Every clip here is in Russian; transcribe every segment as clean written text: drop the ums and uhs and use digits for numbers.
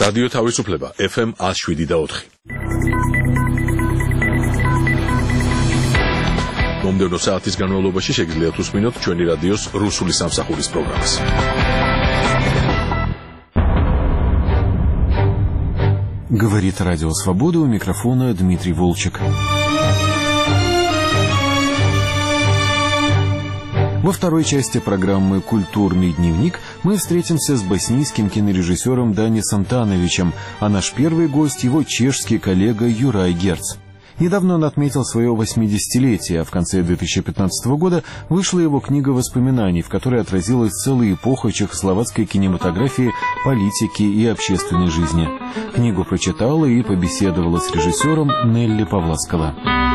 რადიო თავისუფლება FM 107.4. მომდევნო საათის განმავლობაში შეგიძლიათ უსმინოთ ჩვენი რადიოს რუსული სამსახურის პროგრამას. Говорит Радио Свобода, у микрофона Дмитрий Волчек. Во второй части программы «Культурный дневник» мы встретимся с боснийским кинорежиссером Дани Сантановичем, а наш первый гость — его чешский коллега Юрай Герц. Недавно он отметил свое 80-летие, а в конце 2015 года вышла его книга воспоминаний, в которой отразилась целая эпоха чехословацкой кинематографии, политики и общественной жизни. Книгу прочитала и побеседовала с режиссером Нелли Павласкова.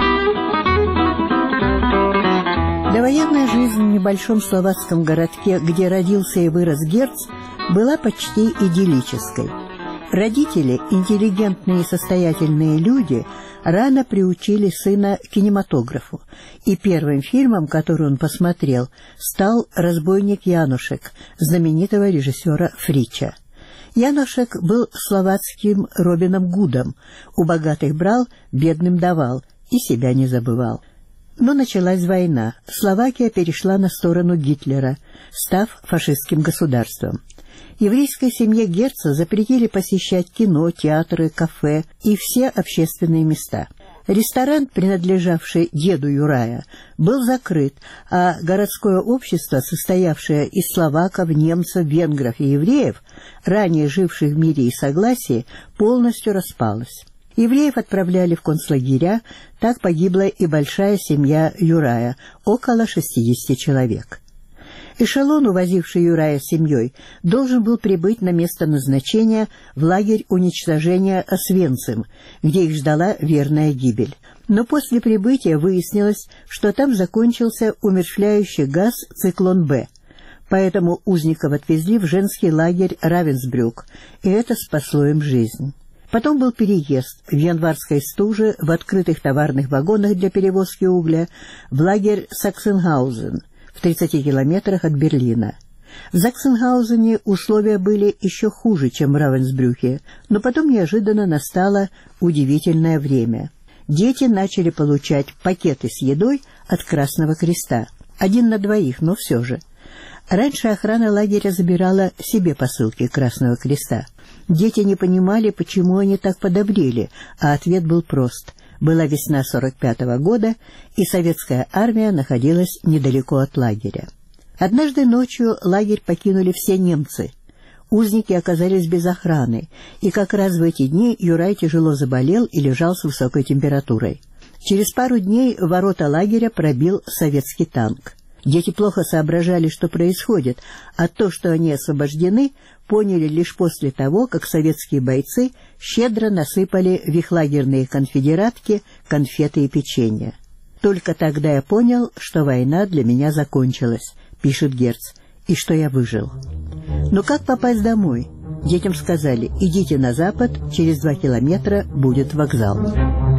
Довоенная жизнь в небольшом словацком городке, где родился и вырос Герц, была почти идиллической. Родители, интеллигентные и состоятельные люди, рано приучили сына к кинематографу, и первым фильмом, который он посмотрел, стал «Разбойник Янушек» знаменитого режиссера Фрича. Янушек был словацким Робином Гудом, у богатых брал, бедным давал, и себя не забывал. Но началась война. Словакия перешла на сторону Гитлера, став фашистским государством. Еврейской семье Герца запретили посещать кино, театры, кафе и все общественные места. Ресторан, принадлежавший деду Юрая, был закрыт, а городское общество, состоявшее из словаков, немцев, венгров и евреев, ранее живших в мире и согласии, полностью распалось. Евреев отправляли в концлагеря, так погибла и большая семья Юрая, около 60 человек. Эшелон, увозивший Юрая с семьей, должен был прибыть на место назначения в лагерь уничтожения Освенцим, где их ждала верная гибель. Но после прибытия выяснилось, что там закончился умерщвляющий газ «Циклон Б». Поэтому узников отвезли в женский лагерь Равенсбрюк, и это спасло им жизнь. Потом был переезд в январской стуже в открытых товарных вагонах для перевозки угля в лагерь Саксенгаузен в 30 километрах от Берлина. В Саксенгаузене условия были еще хуже, чем в Равенсбрюке, но потом неожиданно настало удивительное время. Дети начали получать пакеты с едой от Красного Креста. 1 на 2, но все же. Раньше охрана лагеря забирала себе посылки Красного Креста. Дети не понимали, почему они так подобрели, а ответ был прост. Была весна 45-го года, и советская армия находилась недалеко от лагеря. Однажды ночью лагерь покинули все немцы. Узники оказались без охраны, и как раз в эти дни Юрай тяжело заболел и лежал с высокой температурой. Через пару дней ворота лагеря пробил советский танк. Дети плохо соображали, что происходит, а то, что они освобождены, поняли лишь после того, как советские бойцы щедро насыпали в их лагерные конфедератки конфеты и печенье. «Только тогда я понял, что война для меня закончилась», — пишет Герц, — «и что я выжил». Но как попасть домой? Детям сказали: идите на запад, через 2 километра будет вокзал.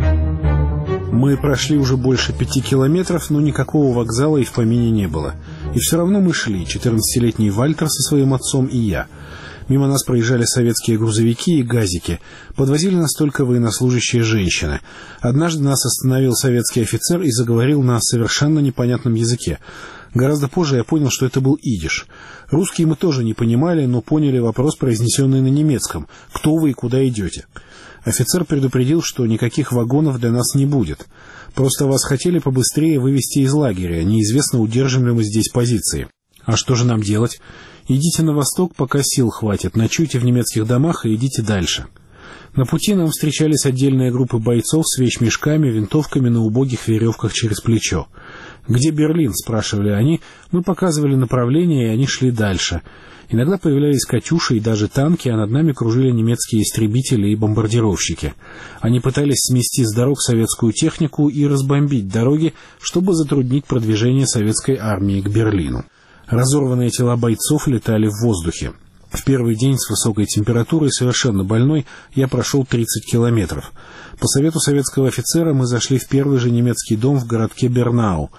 Мы прошли уже больше 5 километров, но никакого вокзала и в помине не было. И все равно мы шли, 14-летний Вальтер со своим отцом и я. Мимо нас проезжали советские грузовики и газики. Подвозили нас только военнослужащие женщины. Однажды нас остановил советский офицер и заговорил на совершенно непонятном языке. Гораздо позже я понял, что это был идиш. Русский мы тоже не понимали, но поняли вопрос, произнесенный на немецком: «Кто вы и куда идете?». Офицер предупредил, что никаких вагонов для нас не будет. Просто вас хотели побыстрее вывести из лагеря, неизвестно, удержим ли мы здесь позиции. А что же нам делать? Идите на восток, пока сил хватит, ночуйте в немецких домах и идите дальше. На пути нам встречались отдельные группы бойцов с вещмешками, винтовками на убогих веревках через плечо. «Где Берлин?» — спрашивали они. Мы показывали направление, и они шли дальше. Иногда появлялись «Катюши» и даже танки, а над нами кружили немецкие истребители и бомбардировщики. Они пытались смести с дорог советскую технику и разбомбить дороги, чтобы затруднить продвижение советской армии к Берлину. Разорванные тела бойцов летали в воздухе. В первый день с высокой температурой, совершенно больной, я прошел 30 километров. По совету советского офицера мы зашли в первый же немецкий дом в городке Бернау.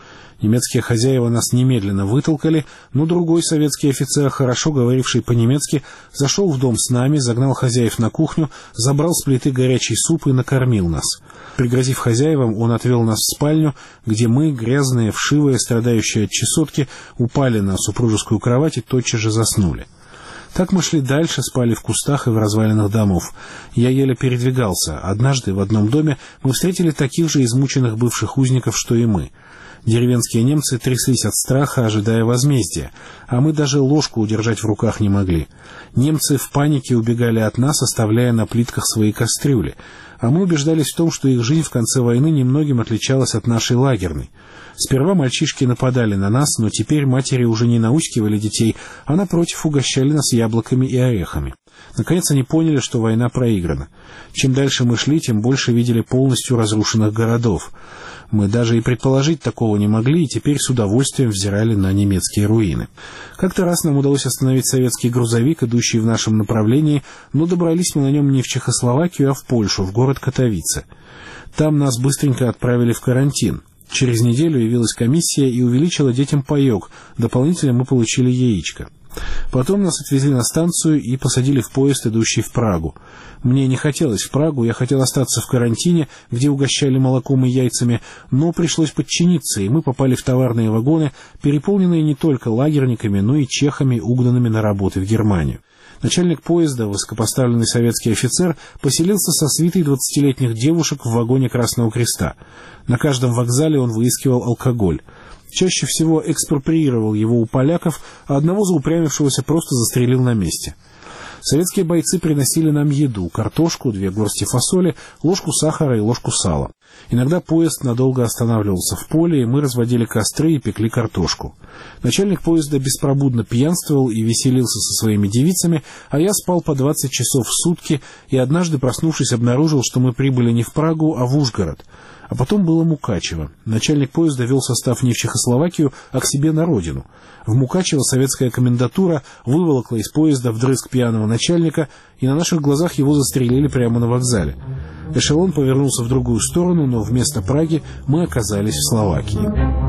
Немецкие хозяева нас немедленно вытолкали, но другой советский офицер, хорошо говоривший по-немецки, зашел в дом с нами, загнал хозяев на кухню, забрал с плиты горячий суп и накормил нас. Пригрозив хозяевам, он отвел нас в спальню, где мы, грязные, вшивые, страдающие от чесотки, упали на супружескую кровать и тотчас же заснули. Так мы шли дальше, спали в кустах и в развалинах домов. Я еле передвигался. Однажды в одном доме мы встретили таких же измученных бывших узников, что и мы. Деревенские немцы тряслись от страха, ожидая возмездия, а мы даже ложку удержать в руках не могли. Немцы в панике убегали от нас, оставляя на плитках свои кастрюли, а мы убеждались в том, что их жизнь в конце войны немногим отличалась от нашей лагерной. Сперва мальчишки нападали на нас, но теперь матери уже не наускивали детей, а напротив угощали нас яблоками и орехами. Наконец они поняли, что война проиграна. Чем дальше мы шли, тем больше видели полностью разрушенных городов. Мы даже и предположить такого не могли, и теперь с удовольствием взирали на немецкие руины. Как-то раз нам удалось остановить советский грузовик, идущий в нашем направлении, но добрались мы на нем не в Чехословакию, а в Польшу, в город Катовице. Там нас быстренько отправили в карантин. Через неделю явилась комиссия и увеличила детям паёк, дополнительно мы получили яичко. Потом нас отвезли на станцию и посадили в поезд, идущий в Прагу. Мне не хотелось в Прагу, я хотел остаться в карантине, где угощали молоком и яйцами, но пришлось подчиниться, и мы попали в товарные вагоны, переполненные не только лагерниками, но и чехами, угнанными на работы в Германию. Начальник поезда, высокопоставленный советский офицер, поселился со свитой 20-летних девушек в вагоне Красного Креста. На каждом вокзале он выискивал алкоголь. Чаще всего экспроприировал его у поляков, а одного заупрямившегося просто застрелил на месте. Советские бойцы приносили нам еду: картошку, 2 горсти фасоли, ложку сахара и ложку сала. Иногда поезд надолго останавливался в поле, и мы разводили костры и пекли картошку. Начальник поезда беспробудно пьянствовал и веселился со своими девицами, а я спал по 20 часов в сутки, и однажды, проснувшись, обнаружил, что мы прибыли не в Прагу, а в Ужгород. А потом было Мукачево. Начальник поезда вел состав не в Чехословакию, а к себе на родину. В Мукачево советская комендатура выволокла из поезда вдрызг пьяного начальника, и на наших глазах его застрелили прямо на вокзале. Эшелон повернулся в другую сторону, но вместо Праги мы оказались в Словакии.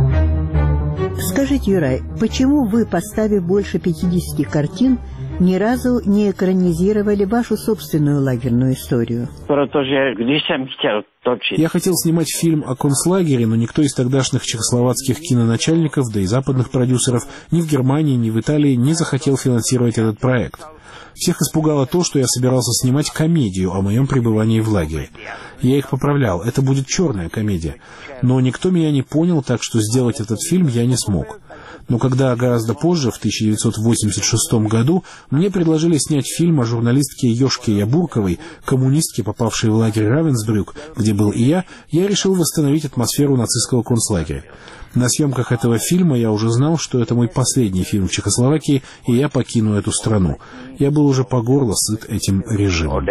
Скажите, Юрай, почему вы, поставив больше 50 картин, ни разу не экранизировали вашу собственную лагерную историю? Я хотел снимать фильм о концлагере, но никто из тогдашних чехословацких киноначальников, да и западных продюсеров, ни в Германии, ни в Италии не захотел финансировать этот проект. Всех испугало то, что я собирался снимать комедию о моем пребывании в лагере. Я их поправлял, это будет черная комедия. Но никто меня не понял, так что сделать этот фильм я не смог. Но когда гораздо позже, в 1986 году, мне предложили снять фильм о журналистке Йошке Ябурковой, коммунистке, попавшей в лагерь Равенсбрюк, где был и я решил восстановить атмосферу нацистского концлагеря. На съемках этого фильма я уже знал, что это мой последний фильм в Чехословакии, и я покину эту страну. Я был уже по горло сыт этим режимом.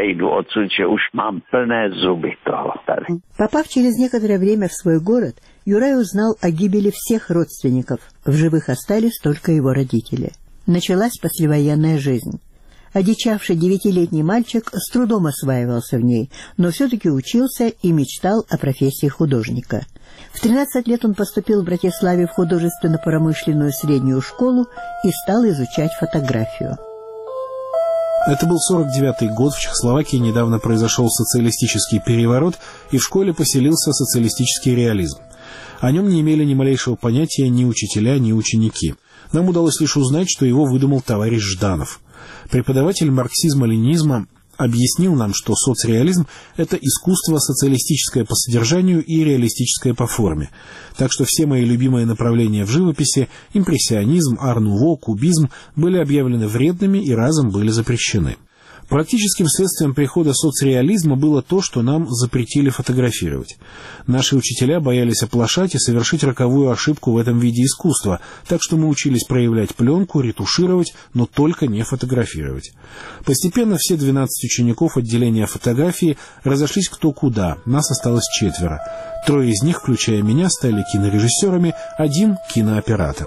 Попав через некоторое время в свой город, Юрай узнал о гибели всех родственников. В живых остались только его родители. Началась послевоенная жизнь. Одичавший 9-летний мальчик с трудом осваивался в ней, но все-таки учился и мечтал о профессии художника. В 13 лет он поступил в Братиславе в художественно-промышленную среднюю школу и стал изучать фотографию. Это был 49-й год, в Чехословакии недавно произошел социалистический переворот, и в школе поселился социалистический реализм. О нем не имели ни малейшего понятия ни учителя, ни ученики. Нам удалось лишь узнать, что его выдумал товарищ Жданов. Преподаватель марксизма-ленинизма объяснил нам, что соцреализм – это искусство социалистическое по содержанию и реалистическое по форме. Так что все мои любимые направления в живописи – импрессионизм, ар-нуво, кубизм – были объявлены вредными и разом были запрещены. Практическим следствием прихода соцреализма было то, что нам запретили фотографировать. Наши учителя боялись оплошать и совершить роковую ошибку в этом виде искусства, так что мы учились проявлять пленку, ретушировать, но только не фотографировать. Постепенно все 12 учеников отделения фотографии разошлись кто куда, нас осталось 4. 3 из них, включая меня, стали кинорежиссерами, 1 – кинооператором.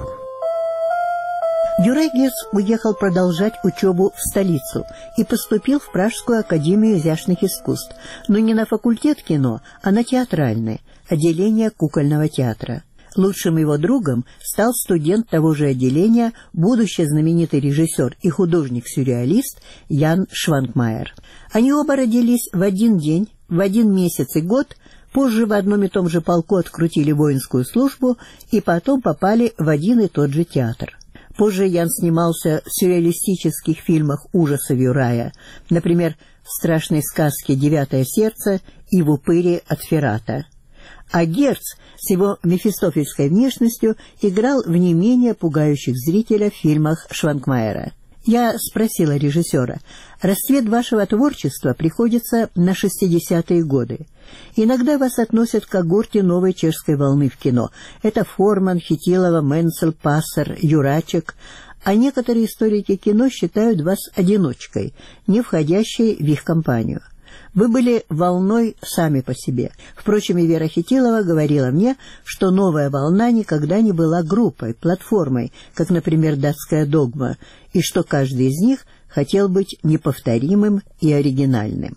Юрай Герц уехал продолжать учебу в столицу и поступил в Пражскую академию изящных искусств, но не на факультет кино, а на театральное, отделение кукольного театра. Лучшим его другом стал студент того же отделения, будущий знаменитый режиссер и художник-сюрреалист Ян Швангмайер. Они оба родились в один день, в один месяц и год, позже в одном и том же полку открутили воинскую службу и потом попали в один и тот же театр. Позже Ян снимался в сюрреалистических фильмах ужасов Юрая, например, в страшной сказке «Девятое сердце» и в «Упыре» от Феррата. А Герц с его мефистофельской внешностью играл в не менее пугающих зрителя в фильмах Швангмайера. Я спросила режиссера: расцвет вашего творчества приходится на 60-е годы. Иногда вас относят к когорте новой чешской волны в кино. Это Форман, Хитилова, Менцель, Пассер, Юрачек. А некоторые историки кино считают вас одиночкой, не входящей в их компанию. Вы были волной сами по себе. Впрочем, и Вера Хитилова говорила мне, что новая волна никогда не была группой, платформой, как, например, «Датская догма», и что каждый из них хотел быть неповторимым и оригинальным.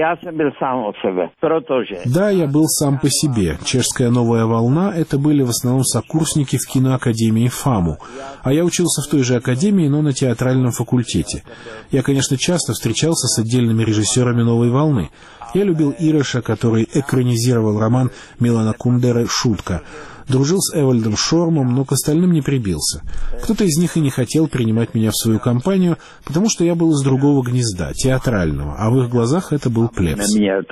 Да, я был сам по себе. Чешская новая волна — это были в основном сокурсники в киноакадемии ФАМу. А я учился в той же академии, но на театральном факультете. Я, конечно, часто встречался с отдельными режиссерами новой волны. Я любил Ироша, который экранизировал роман Милана Кундеры «Шутка». Дружил с Эвальдом Шормом, но к остальным не прибился. Кто-то из них и не хотел принимать меня в свою компанию, потому что я был из другого гнезда, театрального, а в их глазах это был плебс.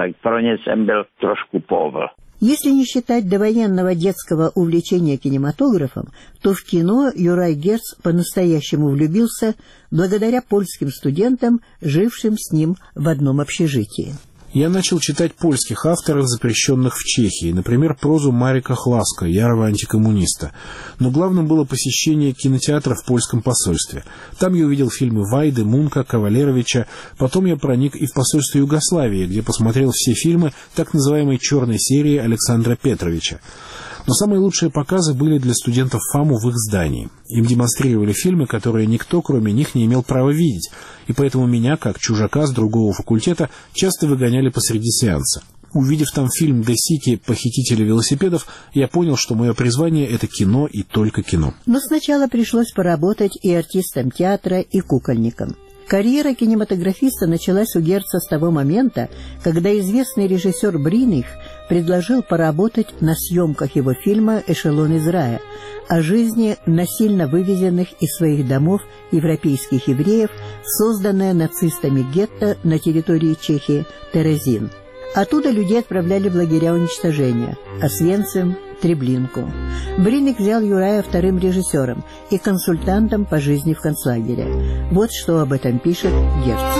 Если не считать довоенного детского увлечения кинематографом, то в кино Юрай Герц по-настоящему влюбился благодаря польским студентам, жившим с ним в одном общежитии. Я начал читать польских авторов, запрещенных в Чехии, например, прозу Марека Хласка, ярого антикоммуниста. Но главным было посещение кинотеатра в польском посольстве. Там я увидел фильмы Вайды, Мунка, Кавалеровича. Потом я проник и в посольство Югославии, где посмотрел все фильмы так называемой «черной серии» Александра Петровича. Но самые лучшие показы были для студентов ФАМу в их здании. Им демонстрировали фильмы, которые никто, кроме них, не имел права видеть, и поэтому меня, как чужака с другого факультета, часто выгоняли посреди сеанса. Увидев там фильм «Де Сики. Похитители велосипедов», я понял, что мое призвание — это кино и только кино. Но сначала пришлось поработать и артистом театра, и кукольником. Карьера кинематографиста началась у Герца с того момента, когда известный режиссер Бринних предложил поработать на съемках его фильма «Эшелон из рая» о жизни насильно вывезенных из своих домов европейских евреев, созданное нацистами гетто на территории Чехии Терезин. Оттуда людей отправляли в лагеря уничтожения – Освенцим, Треблинку. Бринних взял Юрая вторым режиссером и консультантом по жизни в концлагере. Вот что об этом пишет Герц.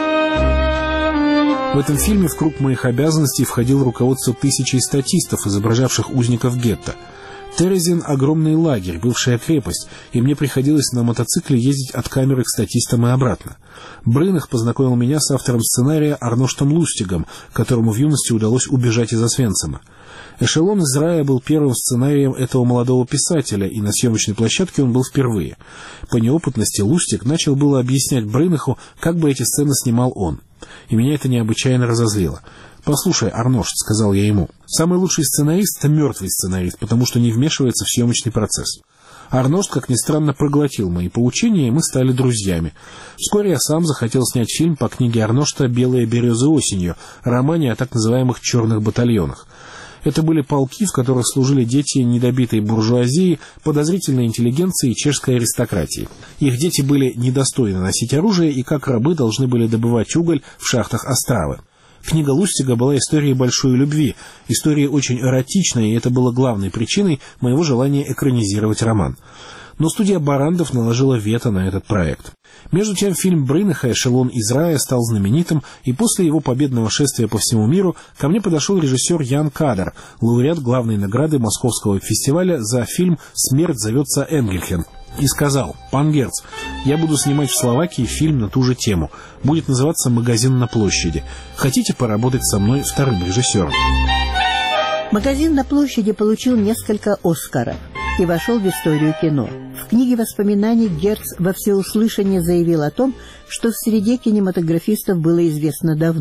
В этом фильме в круг моих обязанностей входило руководство тысячей статистов, изображавших узников гетто. Терезин — огромный лагерь, бывшая крепость, и мне приходилось на мотоцикле ездить от камеры к статистам и обратно. Бринних познакомил меня с автором сценария Арноштом Лустигом, которому в юности удалось убежать из Освенцима. «Эшелон из рая» был первым сценарием этого молодого писателя, и на съемочной площадке он был впервые. По неопытности Лустиг начал было объяснять Бринниху, как бы эти сцены снимал он. И меня это необычайно разозлило. «Послушай, Арношт», — сказал я ему, — «самый лучший сценарист — это мертвый сценарист, потому что не вмешивается в съемочный процесс». Арношт, как ни странно, проглотил мои поучения, и мы стали друзьями. Вскоре я сам захотел снять фильм по книге Арношта «Белые березы осенью», романе о так называемых «черных батальонах». Это были полки, в которых служили дети недобитой буржуазии, подозрительной интеллигенции и чешской аристократии. Их дети были недостойны носить оружие и как рабы должны были добывать уголь в шахтах Остравы. Книга Лустига была историей большой любви, историей очень эротичной, и это было главной причиной моего желания экранизировать роман. Но студия Барандов наложила вето на этот проект. Между тем, фильм Бринниха «Эшелон из рая» стал знаменитым, и после его победного шествия по всему миру ко мне подошел режиссер Ян Кадер, лауреат главной награды Московского фестиваля за фильм «Смерть зовется Энгельхен», и сказал: «Пан Герц, я буду снимать в Словакии фильм на ту же тему. Будет называться «Магазин на площади». Хотите поработать со мной вторым режиссером?» «Магазин на площади» получил несколько «Оскаров» и вошел в историю кино. В книге воспоминаний Герц во всеуслышание заявил о том, что в среде кинематографистов было известно давно.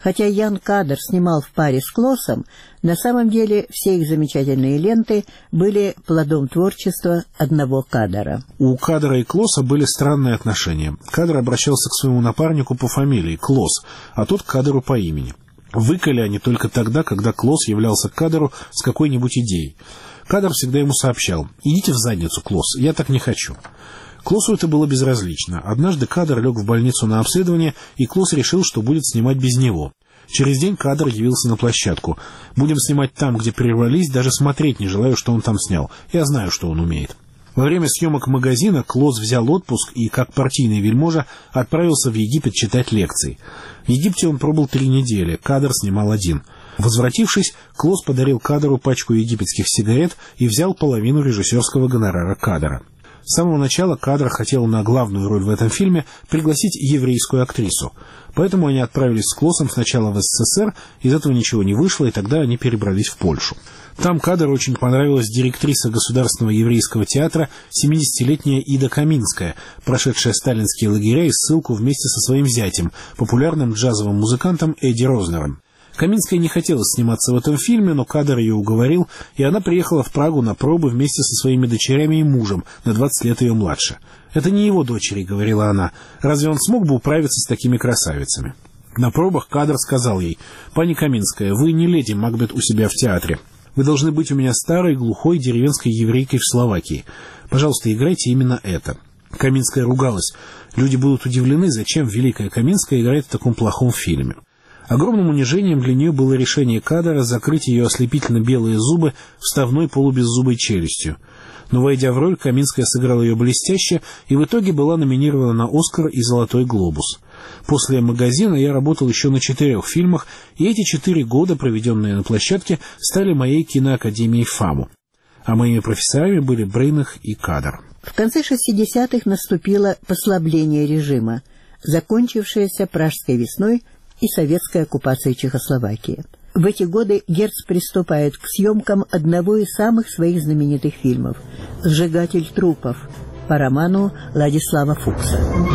Хотя Ян Кадр снимал в паре с Клосом, на самом деле все их замечательные ленты были плодом творчества одного Кадра. У Кадра и Клоса были странные отношения. Кадр обращался к своему напарнику по фамилии Клос, а тот к Кадру по имени. Выкали они только тогда, когда Клос являлся к Кадру с какой-нибудь идеей. Кадр всегда ему сообщал: «Идите в задницу, Клос, я так не хочу». Клосу это было безразлично. Однажды Кадр лег в больницу на обследование, и Клос решил, что будет снимать без него. Через день Кадр явился на площадку. «Будем снимать там, где прервались, даже смотреть не желаю, что он там снял. Я знаю, что он умеет». Во время съемок «Магазина» Клос взял отпуск и, как партийный вельможа, отправился в Египет читать лекции. В Египте он пробыл 3 недели, Кадр снимал 1. Возвратившись, Клос подарил Кадру пачку египетских сигарет и взял половину режиссерского гонорара Кадра. С самого начала Кадр хотел на главную роль в этом фильме пригласить еврейскую актрису. Поэтому они отправились с Клосом сначала в СССР, из этого ничего не вышло, и тогда они перебрались в Польшу. Там Кадру очень понравилась директриса Государственного еврейского театра, 70-летняя Ида Каминская, прошедшая сталинские лагеря и ссылку вместе со своим зятем, популярным джазовым музыкантом Эдди Рознером. Каминская не хотела сниматься в этом фильме, но Кадр ее уговорил, и она приехала в Прагу на пробы вместе со своими дочерями и мужем, на 20 лет ее младше. «Это не его дочери», — говорила она. «Разве он смог бы управиться с такими красавицами?» На пробах Кадр сказал ей: «Пани Каминская, вы не леди Макбет у себя в театре. Вы должны быть у меня старой, глухой деревенской еврейкой в Словакии. Пожалуйста, играйте именно это». Каминская ругалась. Люди будут удивлены, зачем великая Каминская играет в таком плохом фильме. Огромным унижением для нее было решение Кадра закрыть ее ослепительно-белые зубы вставной полубеззубой челюстью. Но, войдя в роль, Каминская сыграла ее блестяще и в итоге была номинирована на «Оскар» и «Золотой глобус». После «Магазина» я работал еще на 4 фильмах, и эти 4 года, проведенные на площадке, стали моей киноакадемией ФАМу. А моими профессорами были Брейнах и Кадр. В конце 60-х наступило послабление режима, закончившееся Пражской весной и советской оккупацией Чехословакии. В эти годы Герц приступает к съемкам одного из самых своих знаменитых фильмов «Сжигатель трупов» по роману Владислава Фукса.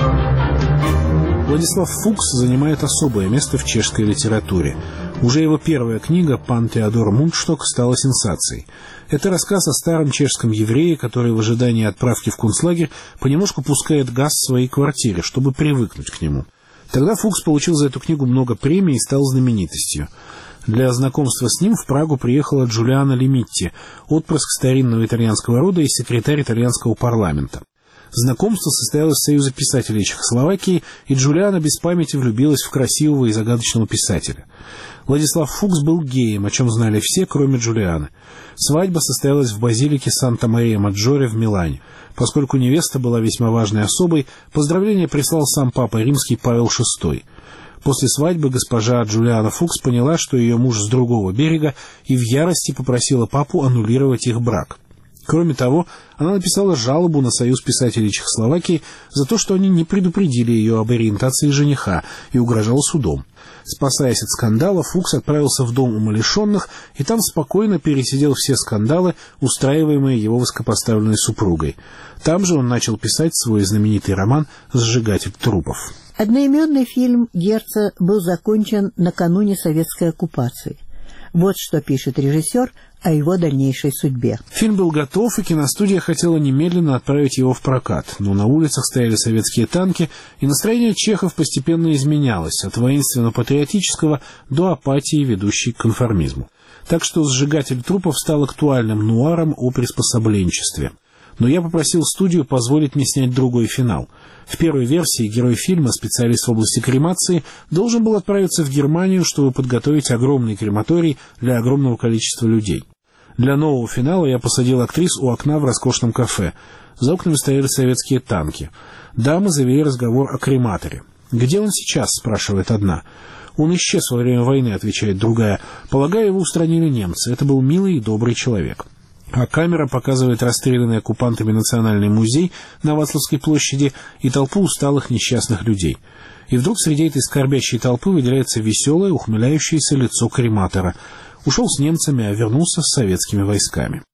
Владислав Фукс занимает особое место в чешской литературе. Уже его первая книга «Пан Теодор Мундшток» стала сенсацией. Это рассказ о старом чешском еврее, который в ожидании отправки в концлагерь понемножку пускает газ в своей квартире, чтобы привыкнуть к нему. Тогда Фукс получил за эту книгу много премий и стал знаменитостью. Для знакомства с ним в Прагу приехала Джулиано Лимитти, отпрыск старинного итальянского рода и секретарь итальянского парламента. Знакомство состоялось в Союзе писателей Чехословакии, и Джулиано без памяти влюбилась в красивого и загадочного писателя. Владислав Фукс был геем, о чем знали все, кроме Джулианы. Свадьба состоялась в базилике Санта-Мария-Маджоре в Милане. Поскольку невеста была весьма важной особой, поздравления прислал сам папа римский Павел VI. После свадьбы госпожа Джулиана Фукс поняла, что ее муж с другого берега, и в ярости попросила папу аннулировать их брак. Кроме того, она написала жалобу на Союз писателей Чехословакии за то, что они не предупредили ее об ориентации жениха, и угрожала судом. Спасаясь от скандала, Фукс отправился в дом умалишенных и там спокойно пересидел все скандалы, устраиваемые его высокопоставленной супругой. Там же он начал писать свой знаменитый роман «Сжигатель трупов». Одноименный фильм Герца был закончен накануне советской оккупации. Вот что пишет режиссер о его дальнейшей судьбе. Фильм был готов, и киностудия хотела немедленно отправить его в прокат, но на улицах стояли советские танки, и настроение чехов постепенно изменялось от воинственно-патриотического до апатии, ведущей к конформизму. Так что «Сжигатель трупов» стал актуальным нуаром о приспособленчестве. Но я попросил студию позволить мне снять другой финал. В первой версии герой фильма, специалист в области кремации, должен был отправиться в Германию, чтобы подготовить огромный крематорий для огромного количества людей. Для нового финала я посадил актрис у окна в роскошном кафе. За окнами стояли советские танки. Дамы завели разговор о крематоре. «Где он сейчас?» – спрашивает одна. «Он исчез во время войны», – отвечает другая. «Полагаю, его устранили немцы. Это был милый и добрый человек». А камера показывает расстрелянный оккупантами Национальный музей на Вацлавской площади и толпу усталых несчастных людей. И вдруг среди этой скорбящей толпы выделяется веселое, ухмыляющееся лицо крематора. Ушел с немцами, а вернулся с советскими войсками.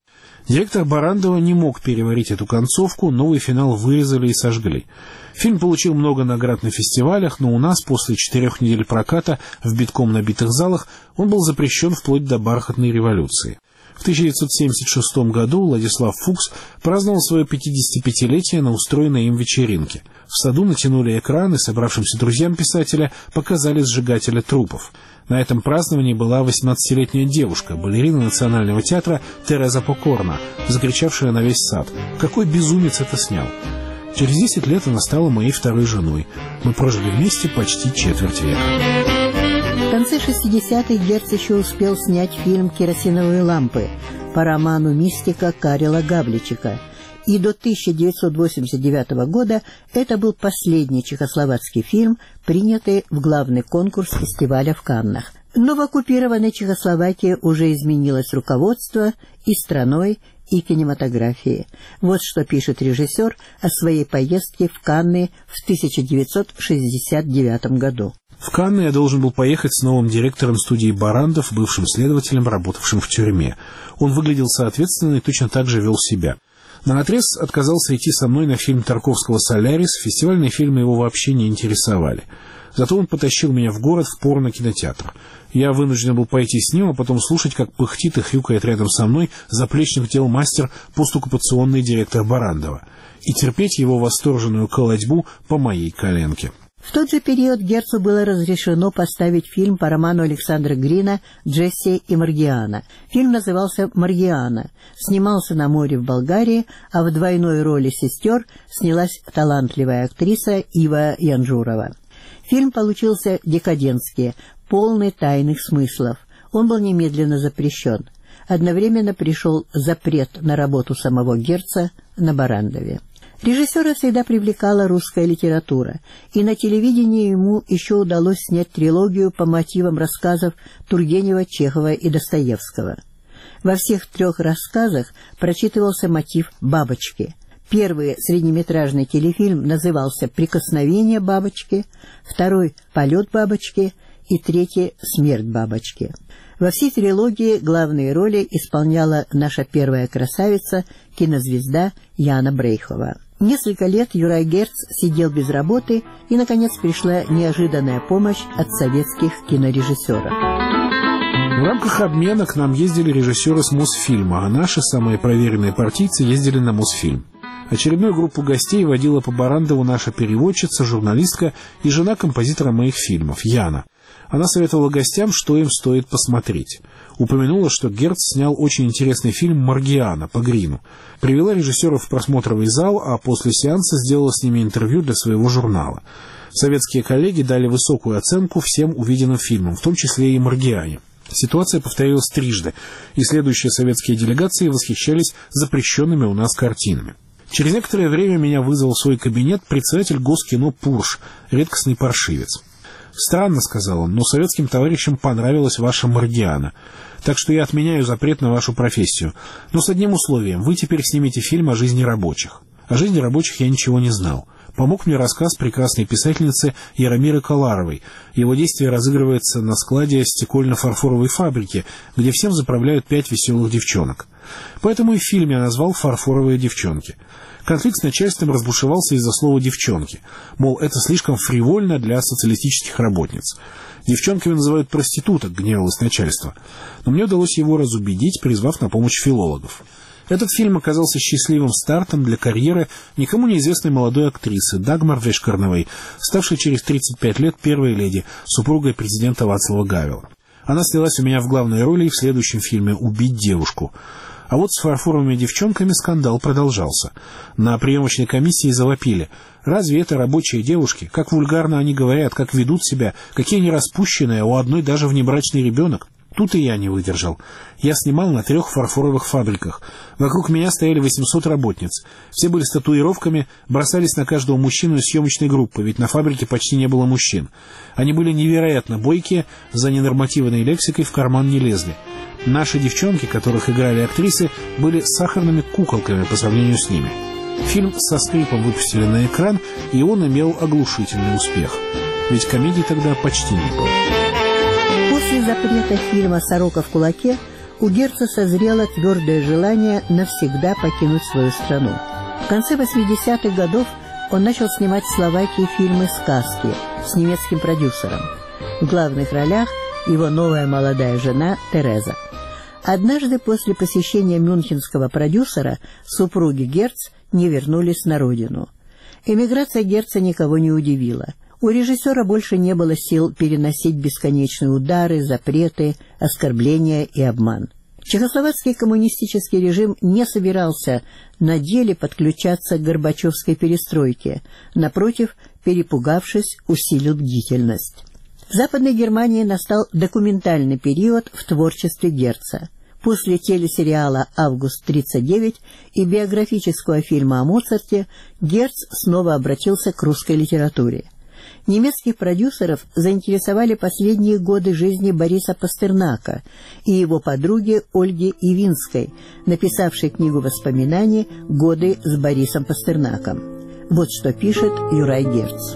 Директор Барандова не мог переварить эту концовку, новый финал вырезали и сожгли. Фильм получил много наград на фестивалях, но у нас после 4 недель проката в битком набитых залах он был запрещен вплоть до бархатной революции. В 1976 году Владислав Фукс праздновал свое 55-летие на устроенной им вечеринке. В саду натянули экран и собравшимся друзьям писателя показали сжигателя трупов. На этом праздновании была 18-летняя девушка, балерина Национального театра Тереза Покорна, закричавшая на весь сад: «Какой безумец это снял!». Через 10 лет она стала моей второй женой. Мы прожили вместе почти четверть века. В конце 60-х Герц еще успел снять фильм «Керосиновые лампы» по роману мистика Карела Гавличика. И до 1989 года это был последний чехословацкий фильм, принятый в главный конкурс фестиваля в Каннах. Но в оккупированной Чехословакии уже изменилось руководство и страной, и кинематографией. Вот что пишет режиссер о своей поездке в Канны в 1969 году. В Канны я должен был поехать с новым директором студии Барандов, бывшим следователем, работавшим в тюрьме. Он выглядел соответственно и точно так же вел себя. Наотрез отказался идти со мной на фильм Тарковского «Солярис», фестивальные фильмы его вообще не интересовали. Зато он потащил меня в город в порно-кинотеатр. Я вынужден был пойти с ним, а потом слушать, как пыхтит и хрюкает рядом со мной заплечных дел мастер постоккупационный директор Барандова, и терпеть его восторженную колотьбу по моей коленке. В тот же период Герцу было разрешено поставить фильм по роману Александра Грина «Джесси и Маргиана». Фильм назывался «Маргиана», снимался на море в Болгарии, а в двойной роли сестер снялась талантливая актриса Ива Янжурова. Фильм получился декадентский, полный тайных смыслов. Он был немедленно запрещен. Одновременно пришел запрет на работу самого Герца на Барандове. Режиссера всегда привлекала русская литература, и на телевидении ему еще удалось снять трилогию по мотивам рассказов Тургенева, Чехова и Достоевского. Во всех 3 рассказах прочитывался мотив «Бабочки». Первый среднеметражный телефильм назывался «Прикосновение бабочки», второй «Полет бабочки» и третий «Смерть бабочки». Во всей трилогии главные роли исполняла наша первая красавица, кинозвезда Яна Брейхова. Несколько лет Юрай Герц сидел без работы, и, наконец, пришла неожиданная помощь от советских кинорежиссеров. В рамках обмена к нам ездили режиссеры с Мосфильма, а наши, самые проверенные партийцы, ездили на Мосфильм. Очередную группу гостей водила по Барандову наша переводчица, журналистка и жена композитора моих фильмов, Яна. Она советовала гостям, что им стоит посмотреть. Упомянула, что Герц снял очень интересный фильм «Маргиана» по Грину. Привела режиссеров в просмотровый зал, а после сеанса сделала с ними интервью для своего журнала. Советские коллеги дали высокую оценку всем увиденным фильмам, в том числе и «Маргиане». Ситуация повторилась трижды, и следующие советские делегации восхищались запрещенными у нас картинами. Через некоторое время меня вызвал в свой кабинет председатель Госкино Пурш, редкостный паршивец. «Странно, — сказал он, — но советским товарищам понравилась ваша Маргиана. Так что я отменяю запрет на вашу профессию. Но с одним условием — вы теперь снимете фильм о жизни рабочих». О жизни рабочих я ничего не знал. Помог мне рассказ прекрасной писательницы Яромиры Коларовой. Его действие разыгрывается на складе стекольно-фарфоровой фабрики, где всем заправляют 5 веселых девчонок. Поэтому и в фильме я назвал «Фарфоровые девчонки». Конфликт с начальством разбушевался из-за слова «девчонки». Мол, это слишком фривольно для социалистических работниц. Девчонками называют проституток, гневалось начальство. Но мне удалось его разубедить, призвав на помощь филологов. Этот фильм оказался счастливым стартом для карьеры никому неизвестной молодой актрисы Дагмар Вешкарновой, ставшей через 35 лет первой леди, супругой президента Вацлава Гавела. Она снялась у меня в главной роли в следующем фильме «Убить девушку». А вот с «Фарфоровыми девчонками» скандал продолжался. На приемочной комиссии завопили: «Разве это рабочие девушки? Как вульгарно они говорят, как ведут себя, какие они распущенные, а у одной даже внебрачный ребенок». Тут и я не выдержал. Я снимал на 3 фарфоровых фабриках. Вокруг меня стояли 800 работниц. Все были с татуировками, бросались на каждого мужчину из съемочной группы, ведь на фабрике почти не было мужчин. Они были невероятно бойкие, за ненормативной лексикой в карман не лезли. Наши девчонки, которых играли актрисы, были сахарными куколками по сравнению с ними. Фильм со скрипом выпустили на экран, и он имел оглушительный успех. Ведь комедий тогда почти не было. После запрета фильма «Сорока в кулаке» у Герца созрело твердое желание навсегда покинуть свою страну. В конце 80-х годов он начал снимать в Словакии фильмы-сказки с немецким продюсером. В главных ролях его новая молодая жена Тереза. Однажды после посещения мюнхенского продюсера супруги Герц не вернулись на родину. Эмиграция Герца никого не удивила. У режиссера больше не было сил переносить бесконечные удары, запреты, оскорбления и обман. Чехословацкий коммунистический режим не собирался на деле подключаться к горбачевской перестройке. Напротив, перепугавшись, усилил бдительность. В Западной Германии настал документальный период в творчестве Герца. После телесериала «Август-39» и биографического фильма о Моцарте Герц снова обратился к русской литературе. Немецких продюсеров заинтересовали последние годы жизни Бориса Пастернака и его подруги Ольги Ивинской, написавшей книгу воспоминаний «Годы с Борисом Пастернаком». Вот что пишет Юрай Герц.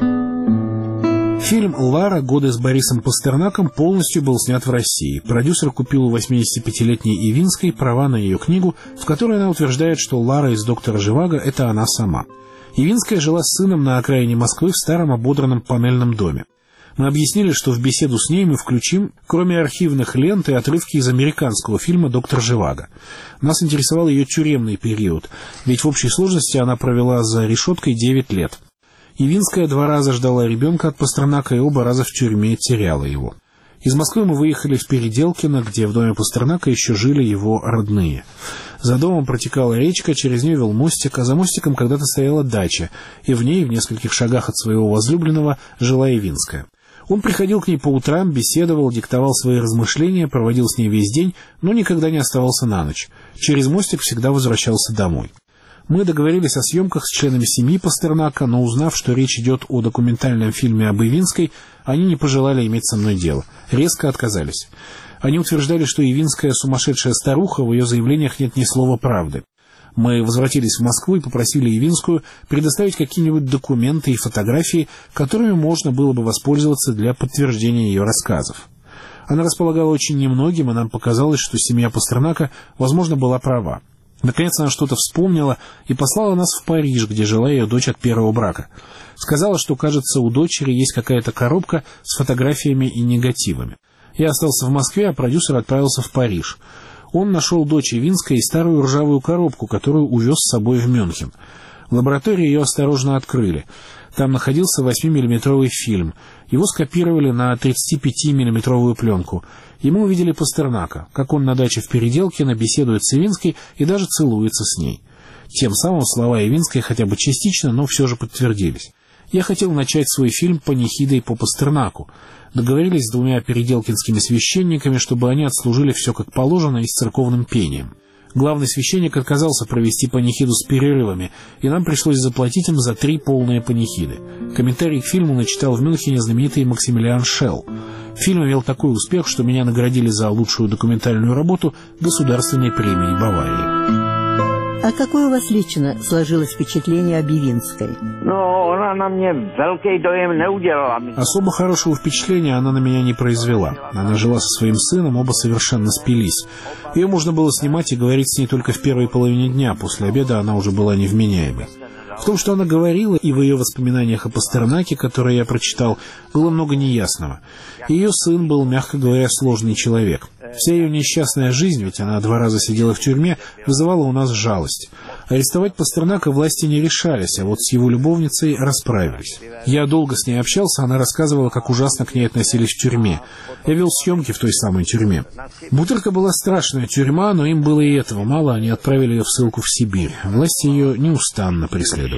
Фильм «Лара. Годы с Борисом Пастернаком» полностью был снят в России. Продюсер купил у 85-летней Ивинской права на ее книгу, в которой она утверждает, что Лара из «Доктора Живаго» — это она сама. Ивинская жила с сыном на окраине Москвы в старом ободранном панельном доме. Мы объяснили, что в беседу с ней мы включим, кроме архивных лент, и отрывки из американского фильма «Доктор Живаго». Нас интересовал ее тюремный период, ведь в общей сложности она провела за решеткой 9 лет. Ивинская 2 раза ждала ребенка от Пастернака и оба раза в тюрьме теряла его. Из Москвы мы выехали в Переделкино, где в доме Пастернака еще жили его родные. За домом протекала речка, через нее вел мостик, а за мостиком когда-то стояла дача, и в ней, в нескольких шагах от своего возлюбленного, жила Ивинская. Он приходил к ней по утрам, беседовал, диктовал свои размышления, проводил с ней весь день, но никогда не оставался на ночь. Через мостик всегда возвращался домой. Мы договорились о съемках с членами семьи Пастернака, но узнав, что речь идет о документальном фильме об Ивинской, они не пожелали иметь со мной дело. Резко отказались. Они утверждали, что Ивинская сумасшедшая старуха, в ее заявлениях нет ни слова правды. Мы возвратились в Москву и попросили Ивинскую предоставить какие-нибудь документы и фотографии, которыми можно было бы воспользоваться для подтверждения ее рассказов. Она располагала очень немногим, и нам показалось, что семья Пастернака, возможно, была права. Наконец она что-то вспомнила и послала нас в Париж, где жила ее дочь от первого брака. Сказала, что, кажется, у дочери есть какая-то коробка с фотографиями и негативами. Я остался в Москве, а продюсер отправился в Париж. Он нашел дочь Ивинской и старую ржавую коробку, которую увез с собой в Мюнхен. В лаборатории ее осторожно открыли. Там находился 8-миллиметровый фильм. Его скопировали на 35-миллиметровую пленку. И мы увидели Пастернака, как он на даче в Переделкино беседует с Ивинской и даже целуется с ней. Тем самым слова Ивинской хотя бы частично, но все же подтвердились. Я хотел начать свой фильм «Панихидой по Пастернаку». Договорились с 2 переделкинскими священниками, чтобы они отслужили все как положено и с церковным пением. Главный священник отказался провести панихиду с перерывами, и нам пришлось заплатить им за 3 полные панихиды. Комментарий к фильму начитал в Мюнхене знаменитый Максимилиан Шелл. Фильм имел такой успех, что меня наградили за лучшую документальную работу Государственной премией Баварии. А какое у вас лично сложилось впечатление об Ивинской? Она на мне великий доем не уделала. Особо хорошего впечатления она на меня не произвела. Она жила со своим сыном, оба совершенно спились. Ее можно было снимать и говорить с ней только в первой половине дня, после обеда она уже была невменяемой. В том, что она говорила, и в ее воспоминаниях о Пастернаке, которые я прочитал, было много неясного. Ее сын был, мягко говоря, сложный человек. Вся ее несчастная жизнь, ведь она 2 раза сидела в тюрьме, вызывала у нас жалость. Арестовать Пастернака власти не решались, а вот с его любовницей расправились. Я долго с ней общался, она рассказывала, как ужасно к ней относились в тюрьме. Я вел съемки в той самой тюрьме. Бутырка была страшная тюрьма, но им было и этого мало, они отправили ее в ссылку в Сибирь. Власти ее неустанно преследовали.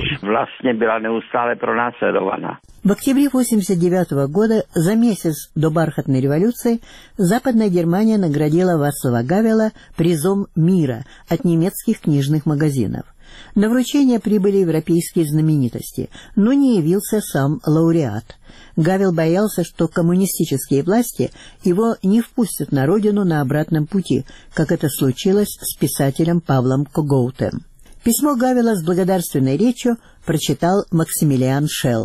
В октябре 1989 года, за месяц до бархатной революции, Западная Германия наградила Вацлава Гавела призом мира от немецких книжных магазинов. На вручение прибыли европейские знаменитости, но не явился сам лауреат. Гавел боялся, что коммунистические власти его не впустят на родину на обратном пути, как это случилось с писателем Павлом Когоутем. Письмо Гавела с благодарственной речью прочитал Максимилиан Шелл.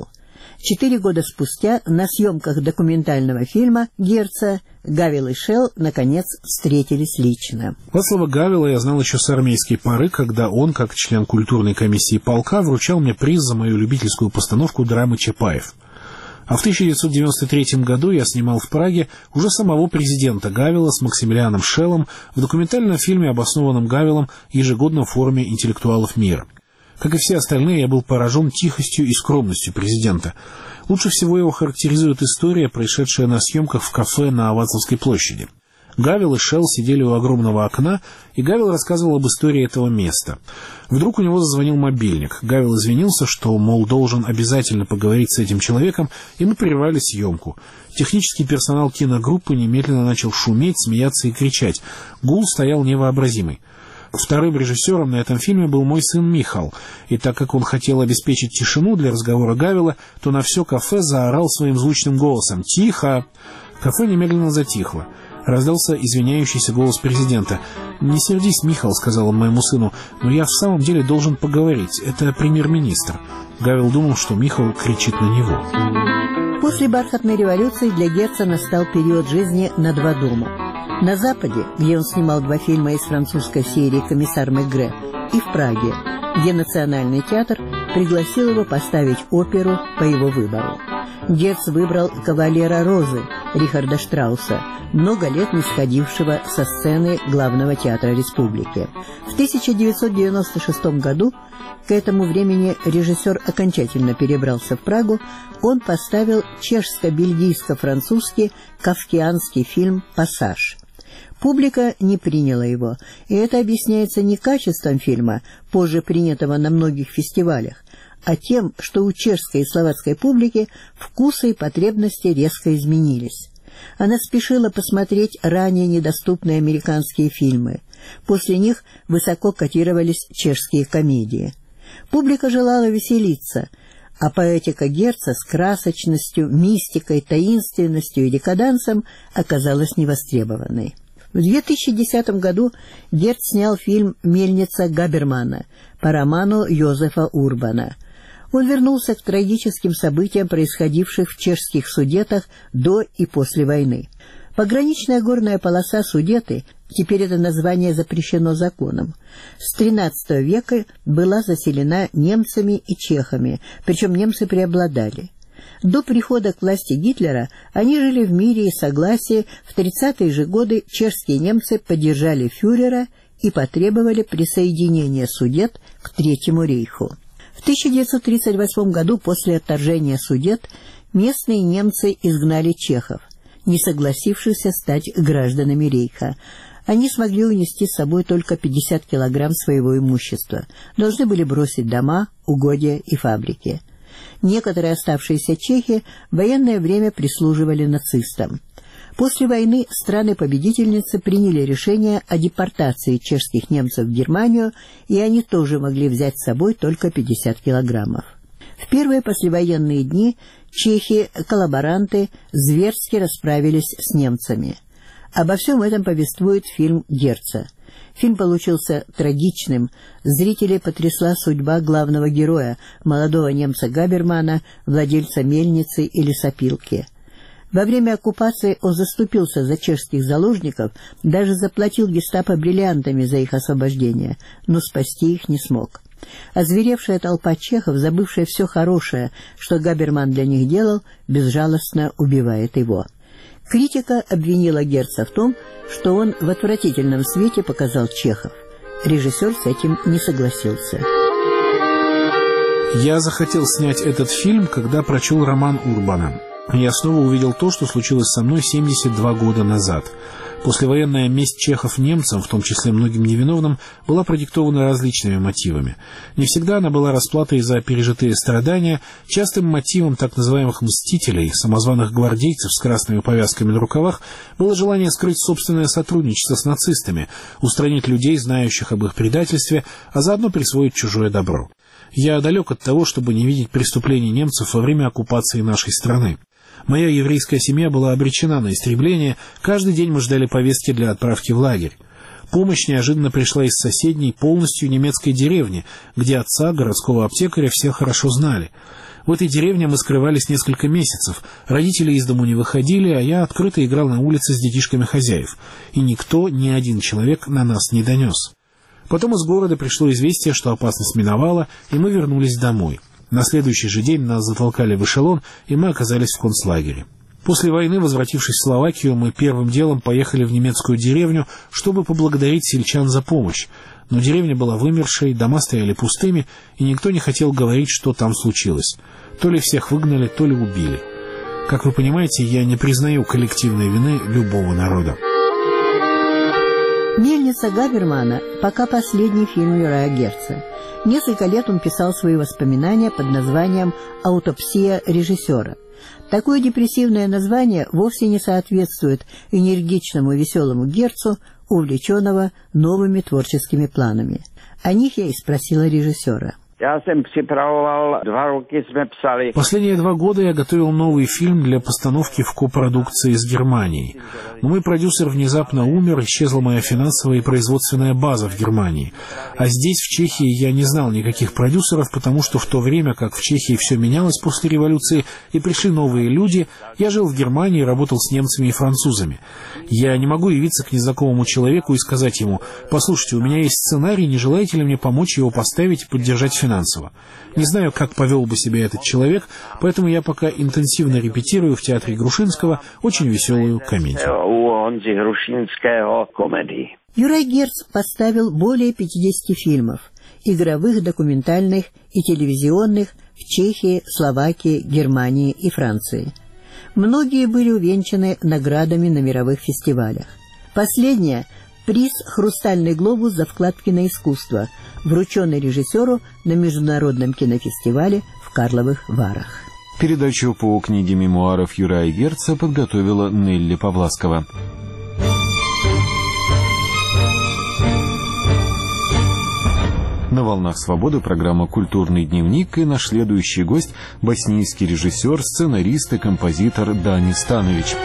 4 года спустя на съемках документального фильма Герца Гавел и Шелл наконец встретились лично. Вацлава Гавела я знал еще с армейской поры, когда он, как член культурной комиссии полка, вручал мне приз за мою любительскую постановку драмы «Чапаев». А в 1993 году я снимал в Праге уже самого президента Гавела с Максимилианом Шеллом в документальном фильме об основанном Гавелом ежегодном форуме интеллектуалов мира. Как и все остальные, я был поражен тихостью и скромностью президента. Лучше всего его характеризует история, происшедшая на съемках в кафе на Вацлавской площади. Гавел и Шелл сидели у огромного окна, и Гавел рассказывал об истории этого места. Вдруг у него зазвонил мобильник. Гавел извинился, что, мол, должен обязательно поговорить с этим человеком, и мы прервали съемку. Технический персонал киногруппы немедленно начал шуметь, смеяться и кричать. Гул стоял невообразимый. Вторым режиссером на этом фильме был мой сын Михал, и так как он хотел обеспечить тишину для разговора Гавела, то на все кафе заорал своим звучным голосом «Тихо!». Кафе немедленно затихло. Раздался извиняющийся голос президента. «Не сердись, Михал», — сказал он моему сыну, — «но я в самом деле должен поговорить. Это премьер-министр». Гавел думал, что Михал кричит на него. После бархатной революции для Герца настал период жизни на 2 дома. На Западе, где он снимал 2 фильма из французской серии «Комиссар Мегре», и в Праге, где Национальный театр пригласил его поставить оперу по его выбору. Герц выбрал «Кавалера Розы» Рихарда Штрауса, много лет не сходившего со сцены Главного театра Республики. В 1996 году, к этому времени режиссер окончательно перебрался в Прагу, он поставил чешско-бельгийско-французский кафкианский фильм «Пассаж». Публика не приняла его, и это объясняется не качеством фильма, позже принятого на многих фестивалях, а тем, что у чешской и словацкой публики вкусы и потребности резко изменились. Она спешила посмотреть ранее недоступные американские фильмы. После них высоко котировались чешские комедии. Публика желала веселиться, а поэтика Герца с красочностью, мистикой, таинственностью и декадансом оказалась невостребованной. В 2010 году Герц снял фильм «Мельница Габермана» по роману Йозефа Урбана. Он вернулся к трагическим событиям, происходивших в чешских Судетах до и после войны. Пограничная горная полоса Судеты, теперь это название запрещено законом, с XIII века была заселена немцами и чехами, причем немцы преобладали. До прихода к власти Гитлера они жили в мире и согласии. В 30-е же годы чешские немцы поддержали фюрера и потребовали присоединения Судет к Третьему рейху. В 1938 году после отторжения Судет местные немцы изгнали чехов, не согласившихся стать гражданами рейха. Они смогли унести с собой только 50 килограмм своего имущества, должны были бросить дома, угодья и фабрики. Некоторые оставшиеся чехи в военное время прислуживали нацистам. После войны страны-победительницы приняли решение о депортации чешских немцев в Германию, и они тоже могли взять с собой только 50 килограммов. В первые послевоенные дни чехи-коллаборанты зверски расправились с немцами. Обо всем этом повествует фильм Герца. Фильм получился трагичным. Зрителей потрясла судьба главного героя, молодого немца Габермана, владельца мельницы и лесопилки. Во время оккупации он заступился за чешских заложников, даже заплатил гестапо бриллиантами за их освобождение, но спасти их не смог. Озверевшая толпа чехов, забывшая все хорошее, что Габерман для них делал, безжалостно убивает его. Критика обвинила Герца в том, что он в отвратительном свете показал чехов. Режиссер с этим не согласился. Я захотел снять этот фильм, когда прочел роман Урбана. Я снова увидел то, что случилось со мной 72 года назад. Послевоенная месть чехов немцам, в том числе многим невиновным, была продиктована различными мотивами. Не всегда она была расплатой за пережитые страдания. Частым мотивом так называемых «мстителей», самозваных гвардейцев с красными повязками на рукавах, было желание скрыть собственное сотрудничество с нацистами, устранить людей, знающих об их предательстве, а заодно присвоить чужое добро. Я далек от того, чтобы не видеть преступлений немцев во время оккупации нашей страны. Моя еврейская семья была обречена на истребление, каждый день мы ждали повестки для отправки в лагерь. Помощь неожиданно пришла из соседней, полностью немецкой деревни, где отца, городского аптекаря, все хорошо знали. В этой деревне мы скрывались несколько месяцев. Родители из дому не выходили, а я открыто играл на улице с детишками хозяев. И никто, ни один человек на нас не донес. Потом из города пришло известие, что опасность миновала, и мы вернулись домой. На следующий же день нас затолкали в эшелон, и мы оказались в концлагере. После войны, возвратившись в Словакию, мы первым делом поехали в немецкую деревню, чтобы поблагодарить сельчан за помощь. Но деревня была вымершей, дома стояли пустыми, и никто не хотел говорить, что там случилось. То ли всех выгнали, то ли убили. Как вы понимаете, я не признаю коллективной вины любого народа. «Мельница Габермана» пока последний фильм Юрая Герца. Несколько лет он писал свои воспоминания под названием «Аутопсия режиссера». Такое депрессивное название вовсе не соответствует энергичному и веселому Герцу, увлеченного новыми творческими планами. О них я и спросила режиссера. Последние 2 года я готовил новый фильм для постановки в копродукции с Германией. Но мой продюсер внезапно умер, исчезла моя финансовая и производственная база в Германии. А здесь, в Чехии, я не знал никаких продюсеров, потому что в то время, как в Чехии все менялось после революции и пришли новые люди, я жил в Германии и работал с немцами и французами. Я не могу явиться к незнакомому человеку и сказать ему: «Послушайте, у меня есть сценарий, не желаете ли мне помочь его поставить и поддержать финансово?» Не знаю, как повел бы себя этот человек, поэтому я пока интенсивно репетирую в театре Грушинского очень веселую комедию. Юрай Герц поставил более 50 фильмов, игровых, документальных и телевизионных в Чехии, Словакии, Германии и Франции. Многие были увенчаны наградами на мировых фестивалях. Последняя – приз «Хрустальный глобус» за вклад в киноискусство, врученный режиссеру на Международном кинофестивале в Карловых Варах. Передачу по книге мемуаров Юрая Герца подготовила Нелли Павласкова. На «Волнах свободы» программа «Культурный дневник», и наш следующий гость – боснийский режиссер, сценарист и композитор Дани Станович.